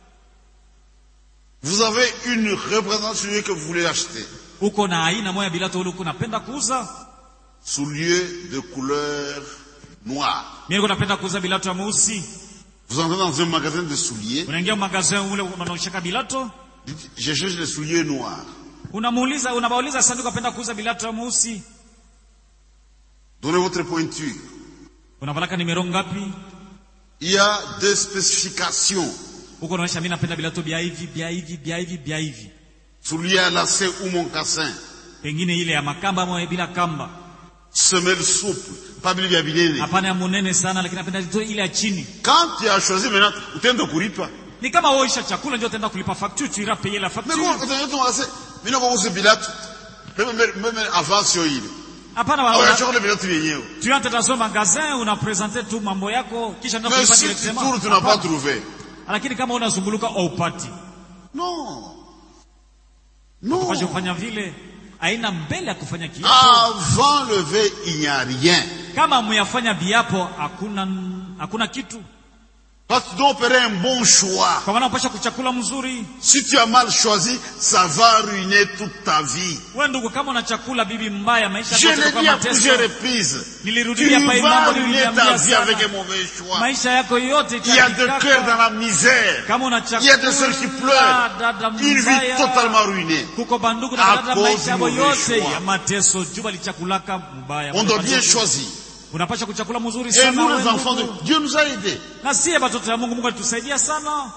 Vous avez une représentation que vous voulez acheter. Uko na aina moja bilato ule uko napenda kuuza. Souliers de couleur noire. Mimi niko napenda kuuza bilato ya mweusi. Vous entrez dans un magasin de souliers. Unaingia magasin ule unaoshaka bilato. Je cherche les souliers noirs. Unabauliza sanduku apenda kuuza bilato ya mweusi. Donnez votre pointure. Unavalaka numero ngapi? Il y a des spécifications. Uko unaonyesha mimi napenda bilato bia hivi. Souliers à lacet ou mocassin. Pengine ile ya makamba ama bila kamba. Semelle souple, pas bila binene. Hapana ya munene sana lakini napenda ile ya chini. Quand tu as choisi maintenant, utaenda kulipa. Ni kama wewe chakula ndio utaenda kulipa facture, tu iras payer la facture. Mais comment utaenda kuanza? Mimi nauza bilato. Même avance ile. Hapana wala. Unachukua bilato yenyewe. Tu entres dans un magasin, una présenter tu mambo yako kisha ndio kulipa directement. Mais si tu n'as pas trouvé. Lakini kama unazunguluka au upati. Non. Kwa kufanya vile haina mbele ya kufanya kiapo. Avant le vœu, il n'y a rien. Kama myafanya biapo hakuna kitu. Parce que tu dois opérer un bon choix. Kwa maana unapaswa kuchakula mzuri. Si tu as mal choisi, ça va ruiner toute ta vie. Wewe ndugu, kama unachakula bibi mbaya, maisha Je yote l'ai kwa dit à mateso. plusieurs reprises. Tu Nilirudia hapa vas mambo ruiner ta niliambia vie avec un sana. mauvais choix. Maisha yako yote Il y a des cœurs dans la misère. kama Il y a des sœurs qui pleurent. Une vie totalement ruinée. Kuko bandugu À na dada, cause maisha yao du mauvais yote choix. ya mateso juba lichakulaka mbaya. On doit bien choisir. Unapaswa kuchakula mzuri Et sana. nous, wewe les enfants de ndugu. Dieu, nous a aidés. Na sie watoto ya Mungu, Mungu alitusaidia sana.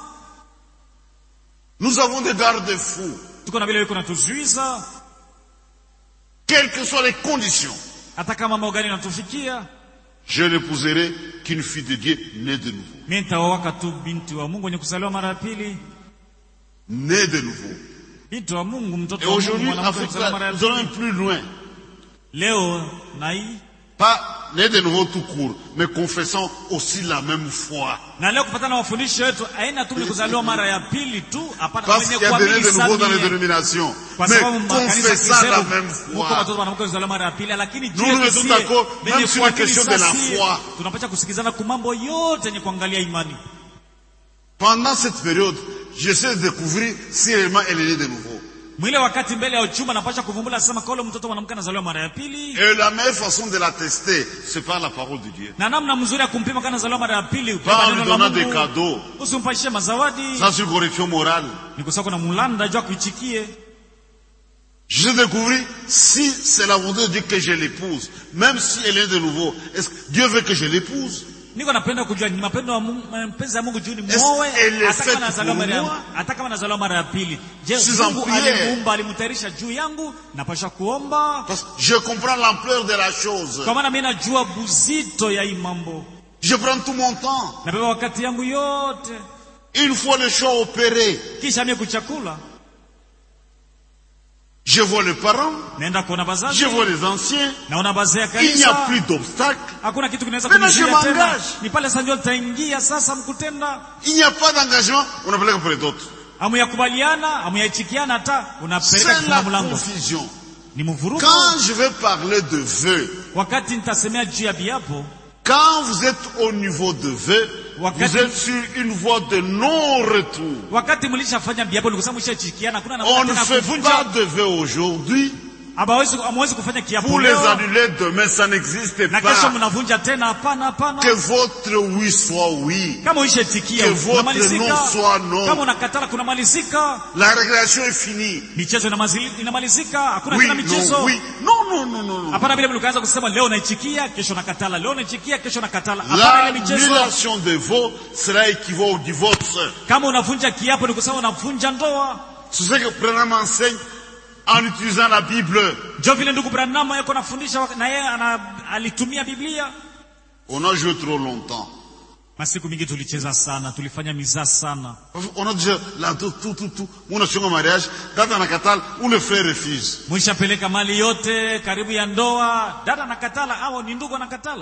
Nous avons des garde-fous. Tuko na vile yuko natuzuiza Quelles que soient les conditions. hata kama mambo gani natufikia. Je n'épouserai qu'une fille de Dieu née de nouveau. Mimi nitaoa tu binti wa Mungu mwenye kuzaliwa mara ya pili. Née de nouveau. Binti wa Mungu, Et mtoto wa Mungu, aujourd'hui, en mwanamke kuzaliwa mara ya Afrique, nous allons pili. plus loin. Leo na hii Pas née de nouveau tout court, mais confessons aussi la même foi. na leo kufuatana na wafundisho wetu aina tu ni kuzaliwa mara ya pili tu, hapana Parce qu'il y a des nés de nouveau dans les kuamini. dénominations. Kwa Mais sababu makanisa confessant la kizeru même muko foi. watoto wanamke kuzaliwa mara ya pili, lakini Nous nous mettons d'accord, même sur la question de la foi. tunapata kusikizana kwa mambo yote yenye kuangalia imani. Pendant cette période, j'essaie de découvrir si réellement elle est née de nouveau. Mwile wakati mbele ya uchumba napasha kuvumbula sema kwa ule mtoto mwanamke anazaliwa mara ya pili. Et la meilleure façon de la tester, c'est par la parole de Dieu. Na namna mzuri ya kumpima kana anazaliwa mara ya pili, Pas en lui donnant des cadeaux, usimpaishie mazawadi. sans une correction morale. Ni kusema kuna mulanda jua kuichikie. Je découvrir si c'est la volonté de Dieu que je l'épouse. Même si elle est de nouveau, est-ce que Dieu veut que je l'épouse? Niko napenda kujua ni mapendo ya Mungu, mapenzi ya Mungu juu ni Est-ce muoe elle est hata kama faite anazaliwa pour mara ya moi? hata kama anazaliwa mara ya pili. Je, Suis en Mungu prière. alimuumba, alimtayarisha juu yangu, napasha kuomba. Parce que je comprends l'ampleur de la chose. Kwa maana mimi najua buzito ya hii mambo. Je prends tout mon temps. Nabeba wakati yangu yote. Une fois le choix opéré, Kisha mimi kuchakula, je vois les parents, naenda kuona bazazi, je vois les anciens. naona bazee ya Il n'y a kanisa. plus d'obstacles. Hakuna kitu kinaweza Maintenant, je kunizuia tena. m'engage. Ni pale sasa ndio nitaingia sasa mkutenda. Il n'y a pas d'engagement, on appelle pour les autres. Amuyakubaliana, amuyaichikiana hata unapeleka C'est la kwa mlango. confusion. Ni mvurugo. Quand je vais parler de vœux, Wakati nitasemea juu ya biapo, quand vous êtes au niveau de vœux, vous êtes sur une voie de non-retour. wakati mlishafanya biapo nikusema mlishachikiana, hakuna On namna ne tena fait kuvunja. pas de vœux aujourd'hui. Hamwezi kufanya kiapo Pour les leo annuler demain, ça n'existe na kesho pas. mnavunja tena. Hapana, hapana. Que votre oui soit oui. Kama uishetikia Que votre unamalizika. non soit non. Kama unakatala kunamalizika. La récréation est finie. Michezo inamalizika, hakuna Oui, tena michezo. non, oui. Non, non, non, non, non. Hapana vile mlikaanza kusema leo naichikia, kesho nakatala, leo naichikia, kesho nakatala. Hapana ile michezo. L'annulation de vœux, cela équivaut au divorce. Kama unavunja kiapo ni kusema unavunja ndoa. C'est ce que Branham enseigne en utilisant la Bible. Jo vile ndugu Branham yako nafundisha na yeye alitumia Biblia. On a joué trop longtemps. Masiku mingi tulicheza sana, tulifanya mizaa sana. On a déjà là, tout. On a sur un mariage, date en Akatal, où le frère refuse. Mwishapeleka mali yote karibu ya ndoa, dada nakatala au ni ndugu nakatala.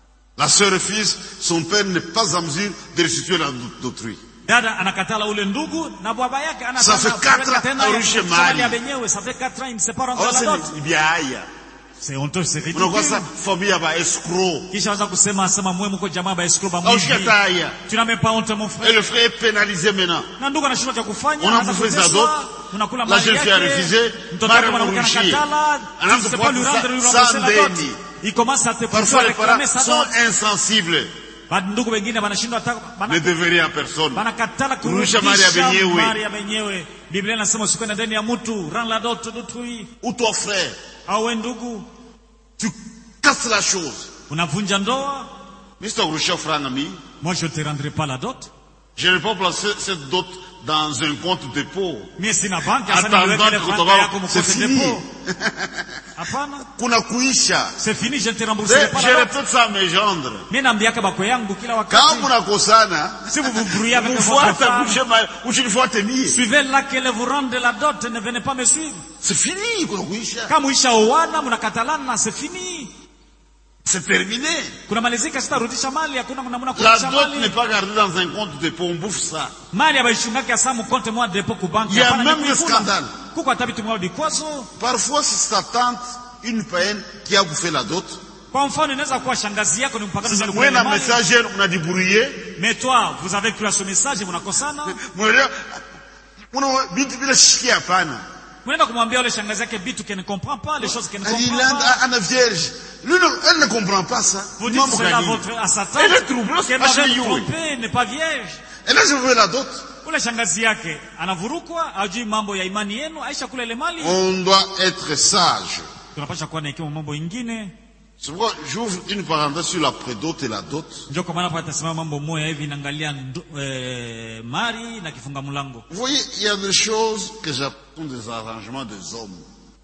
La sœur refuse, son père n'est pas en mesure de restituer la d'autrui. Dada anakatala ule ndugu na baba yake Ça fait 4 ans arushe mali. Ça fait 4 ans il me sépare Oh, de la dot. c'est bien aïe. C'est honteux, c'est On a quoi ridicule. ça? Famille à escroc. Kisha waza kusema mwe mko jamaa ba escrow ba Oh, je mwizi. taille. Tu n'as même pas honte mon Et frère. le frère est pénalisé maintenant. Na ndugu anashindwa cha kufanya, On a anaanza bouffé sa kuteswa, dot. unakula La mali jeune fille a yake. refusé. Mtoto wako Mara mwanamke mrushie. anakatala, Anaanza tu sais pas lui kufuata rendre lui sans rembourser la dot. deni. Il commence à te Parfois pousser à les parents réclamer sa sont dot. insensibles. Ndugu wengine wanashindwa hata Ne devaient à personne. banakatala Kurudisha mali ya kurudisha wenyewe. mali ya wenyewe. Biblia inasema usikwenda ndani ya mtu, rend la dot d'autrui. Ou toi frère, Au we ndugu, tu casses la chose. unavunja ndoa. Mais c'est un frère ami. Moi je te rendrai pas la dot. Je n'ai pas placé cette dot dans un compte dépôt. Mimi sina banki Attends, asana niweke ile donc, franka yako c'est mkote fini. depot. Hapana. Kuna kuisha. C'est fini, je ne te rembourserai pas Je la dot. répète ça à mes gendres. Mimi naambiaka bako yangu kila Quand wakati. munakosana, Si vous vous brouillez avec votre mfuate femme, uchinifuate mie. suivez là qu'elle vous rende la dot, ne venez pas me suivre. C'est fini, kuna kuisha. Kama uisha oana mnakatalana, c'est fini. C'est terminé. Kuna malizika sitarudisha mali, hakuna namna La kurudisha dot n'est mali. pas gardée dans un compte dépôt, on bouffe ça. Mali abaishungaki asa mu compte moi depot ku banki. Il y a Hapana, même ni des kuikula. scandales. Kuko hata vitu mwa vikwazo. Parfois, c'est sa tante, une païenne, qui a bouffé la dot. Kwa mfano inaweza kuwa shangazi yako ni mpagano Sasa mwenye mwe na mali. messager mnadibrouiller. Mais toi, vous avez cru à ce message, mnakosana. Mwelewa binti bila shikia hapana. Mnaenda kumwambia yule shangazi yake vitu qu'elle ne comprend pas, les choses qu'elle ne comprend Il pas. est vierge. Lui, elle ne comprend pas ça. Vous dites cela à sa tante. Elle est troublée. Qu'elle m'avait trompé, n'est pas vierge. Et là, je veux la dot. Ule shangazi yake anavurukwa, ajui mambo ya imani yenu, aisha kula ile mali. On doit être sage. Tunapaswa kuwa na hekima mambo ingine. C'est pourquoi j'ouvre une parenthèse sur la prédot et la dot. Ndio kwa maana pata sema mambo moja hivi naangalia mari na kifunga mlango. Vous voyez, il y a des choses que j'appelle des arrangements des hommes.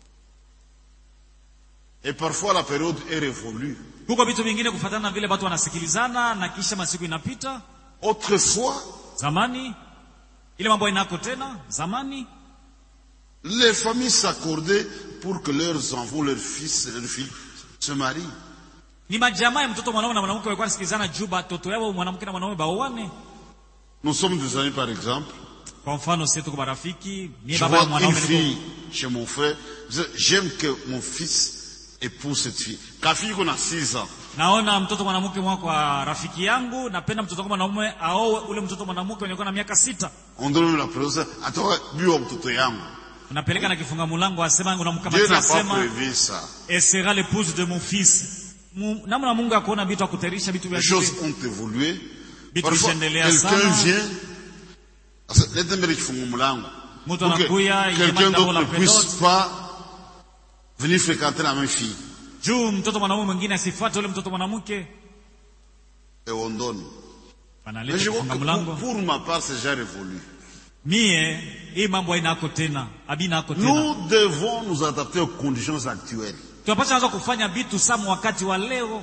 Et parfois la période est révolue. Huko vitu vingine kufuatana na vile watu wanasikilizana na kisha masiku inapita. Autrefois, Zamani ile mambo inako tena zamani les familles s'accordaient pour que leurs enfants, leurs fils et leurs filles se marient. ni majamaa ya mtoto mwanaume na mwanamke walikuwa wanasikilizana juu watoto yao mwanamke na mwanaume baoane. Nous sommes des amis par exemple. Kwa mfano sisi tuko marafiki, mimi Je baba ya vois une mwanaume fille chez mon frère. J'aime que mon fils épouse cette fille. La fille qu'on a 6 ans. naona mtoto mwanamke mwa kwa rafiki yangu, napenda mtoto kama mwanaume aoe ule mtoto mwanamke mwenye na miaka 6. On donne la preuve. Atoka bio mtoto yangu. Unapeleka na kifunga mlango asema Dieu unamkamatia n'a pas asema prévu ça. et sera l'épouse de mon fils. Namna Mungu akuona vitu akuterisha vitu vya Les choses ont évolué. Vitu Parfois, vishaendelea quelqu'un sana. vient. Letembele kifungu mlango. Mtu Pour que anakuya quelqu'un yemanda d'autre la ne puisse prédote. pas venir fréquenter la même fille. Juu mtoto mwanaume mwingine asifuate ule mtoto mwanamke. Et on donne. Mais Analeta je vois kifunga que mlango. pour ma part, c'est déjà révolu. Mie hii mambo hainako tena, abina hako tena. Nous devons nous adapter aux conditions actuelles. Tunapaswa anza kufanya vitu samu wakati wa leo.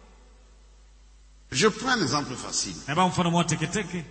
Je prends un exemple facile. Na mfano mwa teketeke.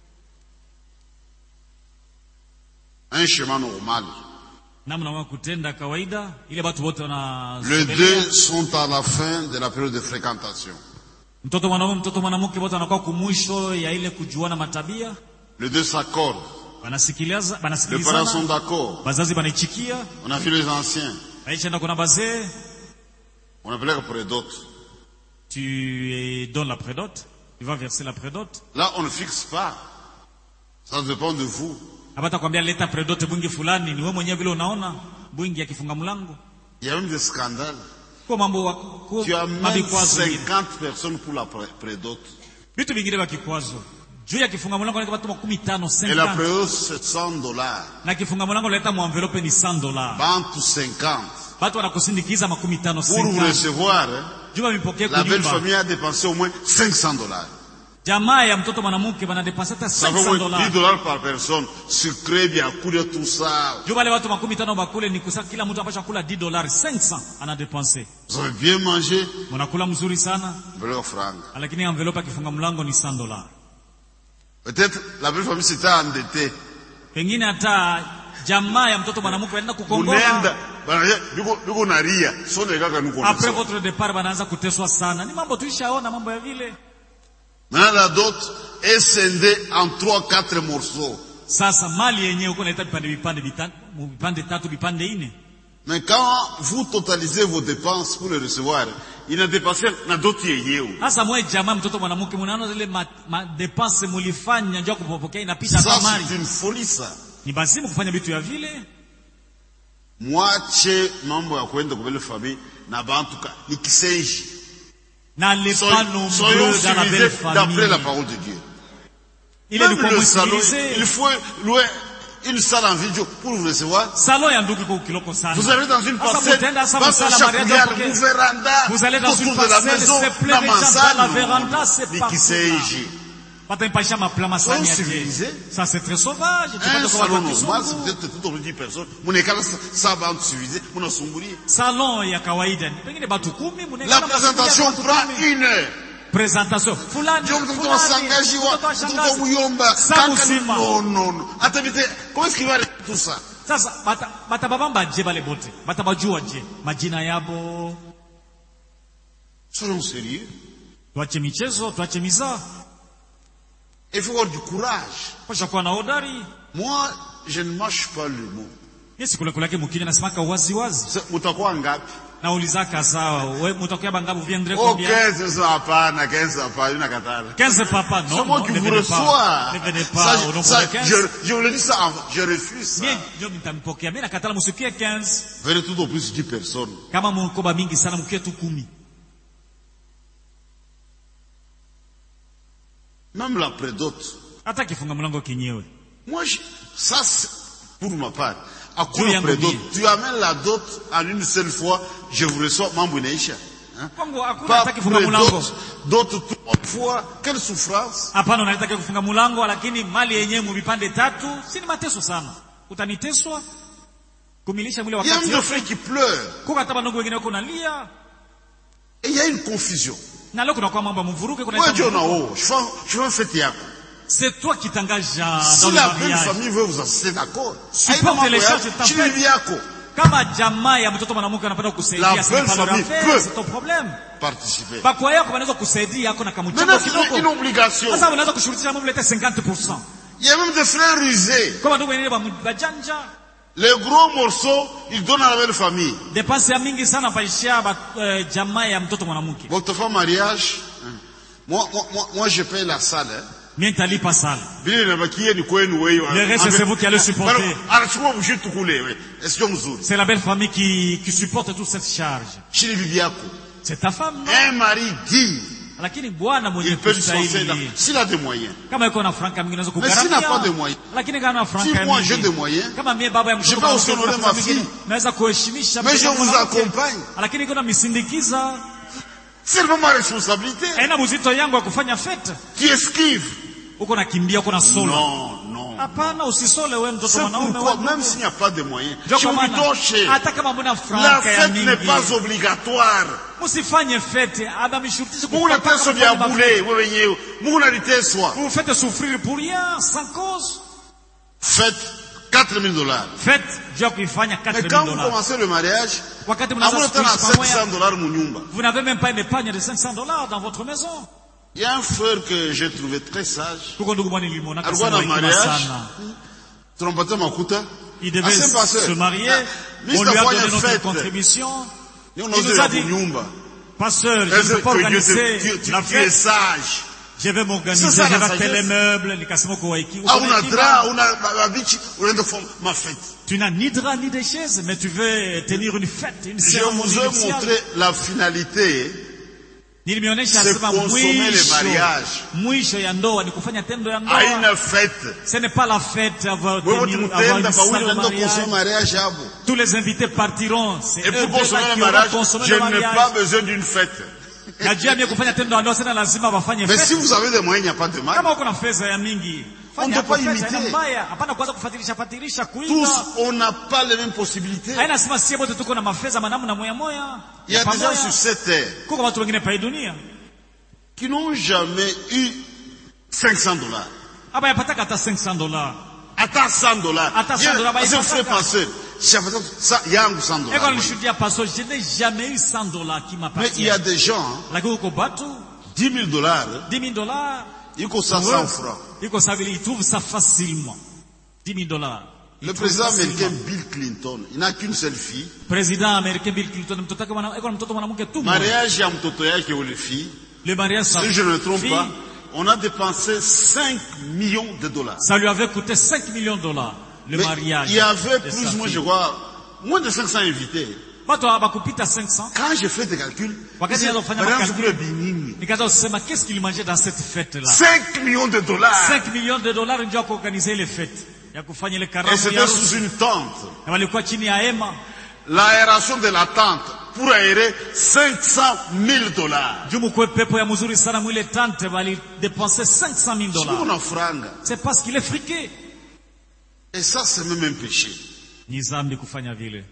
Un chemin normal. Namna wa kutenda kawaida ile watu wote wana Les deux sont à la fin de la période de fréquentation. mtoto mwanaume mtoto mwanamke wote wanakuwa kumwisho ya ile kujuana matabia. Les deux s'accordent. Wanasikiliza, Les parents sont wanasikilizana. d'accord. Bazazi banaichikia. On a vu les anciens. Aisha kuna bazee. On appelait que prédote. Tu donnes la prédote, tu vas verser la prédote. Là, on ne fixe pas. Ça dépend de vous. Hapata kwambia leta prédote bungi fulani, ni wewe mwenyewe vile unaona bungi ya kifunga mlango. Il y a même des scandales. Kwa mambo Tu as même mabikwazo 50 personnes pour la prédote. vitu vingine vya kikwazo. Juu ya kifunga mlango ni watu 15 Et la 50. prédote, c'est $100. Na kifunga mlango leta mu envelope ni $100. Bantu 50. Watu wanakusindikiza 15 Pour vous 50. recevoir, hein, Juma mipokee la belle kunyumba. famille a dépensé au moins $500. Jamaa ya mtoto mwanamke banadepensa hata Ça fait au moins $500. $10 par personne. Sucré, bien coulé, tout ça. Juu wale watu 15 bakule ni kusa kila mtu apasha kula $10, 500 anadepense. Vous avez bien mangé. Mnakula mzuri sana, Bleu franc. lakini envelope ya kifunga mlango ni $100. Peut-être la belle famille s'était endettée. Pengine hata jamaa ya mtoto mwanamke wanaenda kukomboa. Munenda. Biko naria. So les gars que nous Après connaissons. votre départ banaanza kuteswa sana. Ni mambo tuishaona mambo ya vile. Maintenant, la dot est scindée en 3-4 morceaux. Sasa mali yenyewe uko naita vipande tatu vipande 4. Mais quand vous totalisez vos dépenses pour le recevoir, il a dépassé la dot yeyeu. Sasa mwe jamaa mtoto mwanamke mnaona zile dépenses mulifanya njoo kupokea inapita Ça, kama mali. c'est une folie, ça. Ni bazimu kufanya vitu ya vile. Mwache mambo ya kwenda kwa belle famille na bantu ni kisenji. Na les pas nombreux dans la belle famille. D'après la parole de Dieu. Il est Même du le salon, civilisé. il faut louer une salle en vidéo pour vous recevoir. Salon ya ndugu kwa kiloko sana. Vous allez dans une Sasa parcelle, mutaenda sasa pas msala chaque mariage milliard, porque- vous véranda, Vous allez dans une autour de la parcelle, maison, c'est plein na de gens dans la mansano, véranda, c'est ni partout kisenji. Watampasha maplama Sont sani ya civilisés. je. Ça c'est très sauvage. Un salon normal, c'est peut-être tout aurait 10 personnes. Mon écart, ça va civilisé, mon assombri. Salon ya kawaida. Pengine batu 10 muneka. La présentation prend 1 heure. Présentation. Fulani. Ndio mtoto wa sangaji wa mtoto muyomba. Sabu sima. Non. Attendez, comment est-ce qu'il va arrêter tout ça? Sasa bata babamba je bale bote. Bata bajua je. Majina yabo. Soyons sérieux. Tuache michezo, tuache miza. Il faut avoir du courage. Pasha kuwa na hodari. Moi, je ne mâche pas le mot. Yesi kule kulake mukini nasimaka wazi wazi. Mutakuwa ngapi? Naulizaka sawa, wewe mtokea bangapi viendrait Oh, combien? 15 ça pas, 15 ça pas, une katana. 15 papa, non. C'est moi qui ne vous venez reçois. pas. Ne venez pas au nom de 15. Je vous le dis ça avant, je refuse ça. Mie, ndio mtampokea. Mimi nakatala msikie 15. Venez tout au plus 10 personnes. Kama mkoba mingi sana mkie tu 10. Même la prédote. Hata kifunga mlango kinyewe. Moi, ça c'est pour ma part. À quoi Dieu la prédote? yangu Tu amènes la dot en une seule fois, je vous reçois, mambo inaisha. Kwangu hakuna Pas hata kifunga mlango. d'autres 3 fois, quelle souffrance. Hapana, unataka kufunga mlango lakini mali yenyewe mvipande 3, si ni mateso sana. Utaniteswa kumilisha mwili Il y a wakati même des frères qui pleurent. Kwa hata bandugu wengine wako nalia. Et il y a une confusion. Na leo kuna kwa mambo mvuruke kuna Moi, Dieu en a haut. Je fais un fête yako. C'est toi qui t'engages dans Si le la belle mariage. famille veut vous assister, d'accord. Supporte les charges de ta fête. yako. Kama jamaa ya mtoto mwanamke anapenda kusaidia, La c'est pas belle leur famille affaire, peut c'est ton problème. Participer. Bakwa yako wanaweza kusaidia yako na kamuchako Maintenant, c'est une kidogo. obligation. Sasa unaweza kushurutisha mambo leta 50%. Il y a même des frères rusés. Kama ndugu wengine bajanja, Les gros morceaux, ils donnent à la belle famille. dépense ya mingi sana paishia jamaa ya mtoto mwanamke. Votre femme mariage, moi, je paye la salle. Mimi nitalipa sala. Le reste, c'est vous qui allez supporter. C'est la belle famille qui supporte toute cette charge. C'est ta femme, non? Un mari dit, Lakini bwana mwenye il peut dispenser kustahili. s'il a des moyens. Kama yuko na franka mingi unaweza Mais s'il n'a pas de kugaramia. moyens, Lakini kama na franka si moi j'ai mingi. des moyens, Kama mie baba ya je mtoto peux kwa aussi honorer mtoto ma mwingine, fille. naweza kuheshimisha Mais je mtoto vous mwanamke. accompagne. Lakini kuna misindikiza. C'est vraiment ma responsabilité. Haina mzito yangu ya kufanya fete. Tu esquives. Uko nakimbia, uko na solo. Non. Hapana, usisole wewe mtoto C'est mwanaume pourquoi, wewe. même s'il n'y a pas de moyens, Ndio je kwa vous maana, doche. hata kama mbona La franka ya fête n'est mingi. pas obligatoire. Musifanye fete, abamishurutishe Mungu nateso vya bule, wewe wenyewe. Mungu naliteswa. Vous faites souffrir pour rien, sans cause. Faites $4,000. Faites, Dieu kuifanya Mais quand vous $4,000. commencez le mariage, Wakati avant mnaanza de faire kuishi pamoja, $700 munyumba. vous n'avez même pas une épargne de $500 dans votre maison. Il y a un frère que j'ai trouvé très sage. Kuko ndugu mwani nilimwona Alikuwa kasema na hekima mariage. sana. Tunampatia makuta. Il devait Assez passeur. se marier, Mais on c'est lui a pas donné une notre fête. contribution. Nous Il nous a dit, munyumba. pasteur, je Est-ce ne peux pas que Dieu organiser la tu es fête, sage. je vais m'organiser, C'est ça, je la vais acheter sagesse. les meubles, nikasema kwa hiki. Ah, on a drap, on a babichi, on a de ma fête. Tu n'as ni drap ni des chaises, mais tu veux tenir une fête, une Je cérémonie vous ai nuptiale. montré la finalité. Nilimwonyesha C'est sema consommer le mariage. mwisho ya ndoa ni kufanya tendo ya À ndoa. une fête. Ce n'est pas la fête avoir Wewe tenu, avoir tumutenda une pa salle wili de ndio consommer mariage. mariage hapo. Tous les invités partiront. C'est Et eux pour deux consommer là le qui auront mariage, consommé je le n'ai mariage. pas besoin d'une fête. Najua mie kufanya tendo ya ndoa sina lazima wafanye Mais si fête. vous avez des moyens, il n'y a pas de mal. Kama uko na fedha ya mingi, On ne fanya peut pas hapo fedha, imiter. haina mbaya. Hapana kuanza kufatirisha Tous, kuiga. on n'a pas les mêmes possibilités. Haina sema sie wote tuko na mafedha manamna moya moya. Il y a des gens sur cette terre Kuko watu wengine pa hii dunia. qui n'ont jamais eu $500. Hapa yapataka hata $500. Attends $100. Hata $100 C'est un frère penseur. Ça, il y a un Eko $100. nilishuhudia pastor, je n'ai jamais eu $100 qui Mais m'appartient. il y a des gens, Lakini uko batu, $10,000, $10,000. ils coûtent ça 100 francs. Iko sawa, il trouve ça facilement. $10,000. Le président américain Bill Clinton, il n'a qu'une seule fille. Président américain Bill Clinton, mtoto wake eko na mtoto mwanamke tu. Mariage ya mtoto yake ule fille. Le mariage, Si je ne me trompe pas, on a dépensé $5 millions. Ça lui avait coûté $5 millions. Le Mais mariage. il y avait de plus sa ou moins, fille. je crois, moins de 500 invités. Watu hawakupita 500. Quand j'ai fait des calculs, Wakati c'est- nilifanya Madame makalkuli, Zoukoule Binini, nikaanza kusema qu'est-ce qu'il mangeait dans cette fête là. $5 millions. $5 millions ndio ya kuorganiser ile fête. Ya kufanya ile Et karamu ya c'était harusi. sous une tente. Na walikuwa chini ya hema. L'aération de la tente pour aérer $500,000. Jumu kwe pepo ya mzuri sana mwile tante bali dépenser $500,000. C'est une franga. C'est parce qu'il est friqué. Et ça, c'est même un péché. Ni zambi kufanya vile.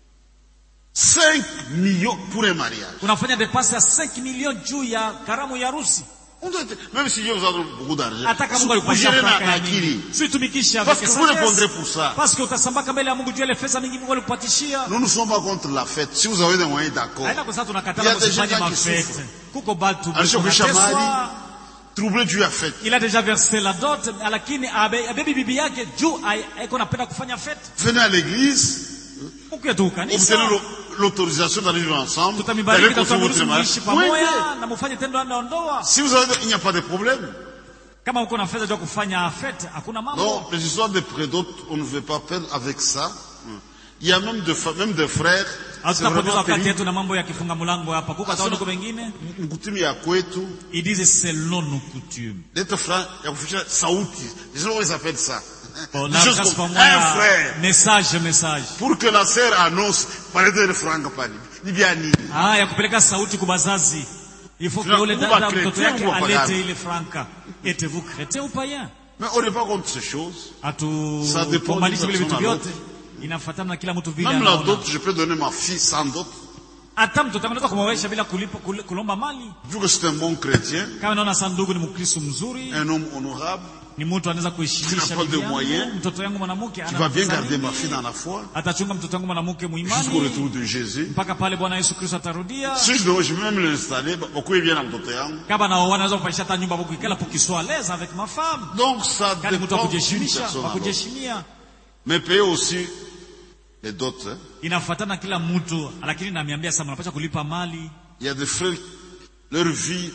5 millions pour un mariage. Unafanya dépense ya 5 millions juu ya karamu ya harusi. On doit être- même si Dieu vous a donné beaucoup d'argent, Hata kama Mungu vous alikupatia gérez franka na ya mingi. akili. Si tumikisha Parce avec que vous sagesse. répondrez pour ça. Parce que utasambaka mbele ya Mungu juu ya ile pesa mingi Mungu alikupatishia. Nous ne sommes pas contre la fête. Si vous avez des moyens, d'accord. Haina kwa sababu Il y tunakatala a des kusifanya gens qui mafete. souffrent. Kuko batu Alishokusha wanateswa. mali. Troublé Dieu a fait. Il a déjà versé la dot lakini abebi bibi yake juu eko napenda kufanya fete. Venez à l'église, Ukiwa tu obtenez kanisa. l'autorisation d'aller vivre ensemble, d'aller Tutamibariki construire votre tutaruhusu mariage. muishi Oui, pamoja na mufanye tendo la ndoa. si vous avez, il n'y a pas de problème. Kama uko na fedha za kufanya fete, hakuna mambo. Non, les histoires de prédotes, on ne veut pas perdre avec ça. Il y a même des frères. C'est Hatutapoteza vraiment wakati terrible. yetu na mambo ya kifunga mlango hapa. Kuko hata ndugu wengine, Mkutumi ya kwetu, ils disent selon nos coutumes. d'être frère, il y a kufikisha sauti. Les gens, ils appellent ça. Bon, Des là, choses grâce comme pour moi, un frère. message. Pour que la sœur annonce, parlez de franga pani. Ni bien ni. Ah, ya kupeleka sauti kwa bazazi. Il faut que Tuna- ule kuba dada chrétien mtoto yake ou pas alete pagano? ile franka. Êtes-vous chrétien ou païen? Mais on n'est pas contre ces choses. Ça dépend Atukumbalishe d'une vile vitu personne à vyote. Inafuatana na kila mtu vile Même la anaona. dot, je peux donner ma fille sans dot. Hata mtoto anaweza kumwezesha bila kulomba mali. Vu que c'est un bon chrétien, Kama naona sanduku ni Mkristo mzuri, un homme honorable, ni mtu anaweza Qui kuheshimisha n'a pas de bibi yangu, moyens, mtoto yangu mwanamke qui va bien anafanya garder ma nini? fille dans la foi, Atachunga mtoto wangu mwanamke jusqu'au muimani retour de Jésus. mpaka pale Bwana Yesu Kristo atarudia. Si je dois, je vais même l'installer, beaucoup bien dans mtoto yangu. Kama na wanaweza kupaisha hata nyumba pour kila pour qu'il soit à l'aise avec ma femme. Donc ça Kali mtu dépend d'une akujiheshimisha, personne à l'autre. akujiheshimia. Mais payer aussi les dots. Hein. Inafuatana kila mtu, lakini namiambia sasa mnapaswa kulipa mali. Il y a des frères, leur vie,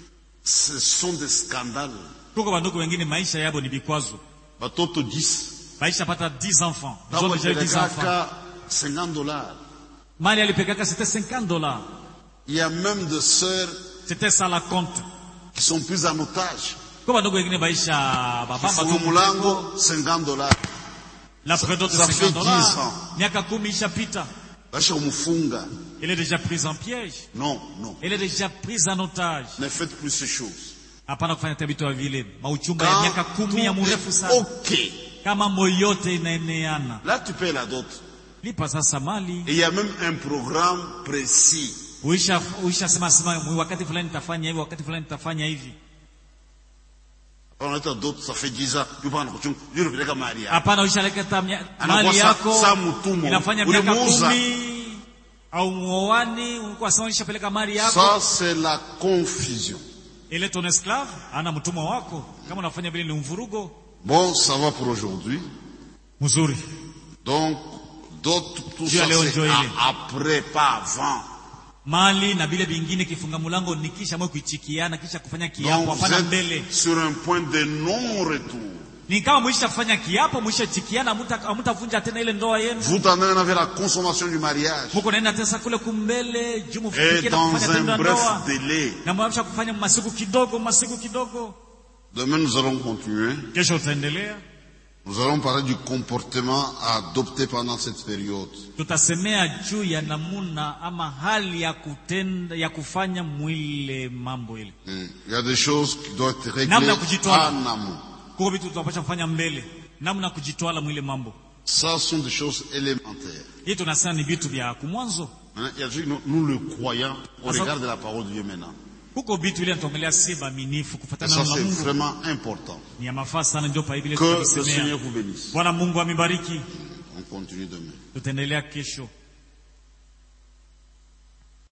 ce sont des scandales. Kuko bandugu wengine maisha yabo ni vikwazo. Batoto 10. Maisha pata 10 enfants. Ils ont D'abord, déjà eu 10 enfants. $50. Mali alipekaka c'était $50. Il y a même des sœurs C'était ça la compte. qui sont prises en otage. Kwa bandugu wengine maisha Qui babamba sont tu au Mulango, $50. la prédote de ça fait 10 $50. ans. Miaka 10 ishapita. Baixa umufunga. Elle est déjà prise en piège. Non, non. Elle est déjà prise en otage. Ne faites plus ces choses. Hapana kufanya tabito vile. Mauchumba ya miaka 10 ya mrefu est sana. ok. Kama moyote inaeneana. Là, tu payes la dot. Lipa sasa mali. Et il y a même un programme précis. Uisha sema wakati fulani nitafanya hivi, wakati fulani nitafanya hivi. On a d'autres, ça fait 10 ans. Tu prends le repère comme Maria. Hapana uisha leta mali Anakuwa yako. sa mtumwa. Inafanya miaka Ulimuuza. 10 au muoani, ulikuwa sawa ishapeleka mali yako. Ça, c'est la confusion. Ile ton esclave, ana mtumwa wako. Kama unafanya vile ni mvurugo. Bon, ça va pour aujourd'hui. Mzuri. Donc, d'autres, tout Dieu ça, allait c'est enjoyer. après, pas avant. Mali na vile vingine kifunga mlango ni kisha mwe kuichikiana kisha kufanya kiapo Donc, hapana vous mbele. êtes sur un point de non-retour. Ni kama mwisha kufanya kiapo, mwisha chikiana, hamtavunja tena ile ndoa yenu. Vous t'en allez vers la consommation du mariage. Muko naenda tesa kule kumbele, jumu Et fikie na dans kufanya tendo un la bref ndoa. délai. Na mwamsha kufanya masiku kidogo. Demain, nous allons continuer. Kesho utaendelea. Nous allons parler du comportement à adopter pendant cette période. Tutasemea juu ya namuna ama hali ya kutenda ya kufanya mwile mambo ile. Il y a des choses qui doivent être réglées Namna kujitoa. en amont. Kwa vitu tutapasha kufanya mbele. Namna kujitwala mwile mambo. Ça sont des choses élémentaires. Hii tunasema ni vitu vya kumwanzo. Il y a des trucs, nous le croyants, on Ça- regarde la parole de Dieu maintenant. Huko vitu ile tunaongelea si baaminifu Et kufuatana ça, na c'est Mungu. vraiment important. Ni ya mafaa sana ndio pa vile Que le tunasemea. Seigneur vous bénisse. Bwana Mungu amibariki. On continue demain. Tutaendelea kesho.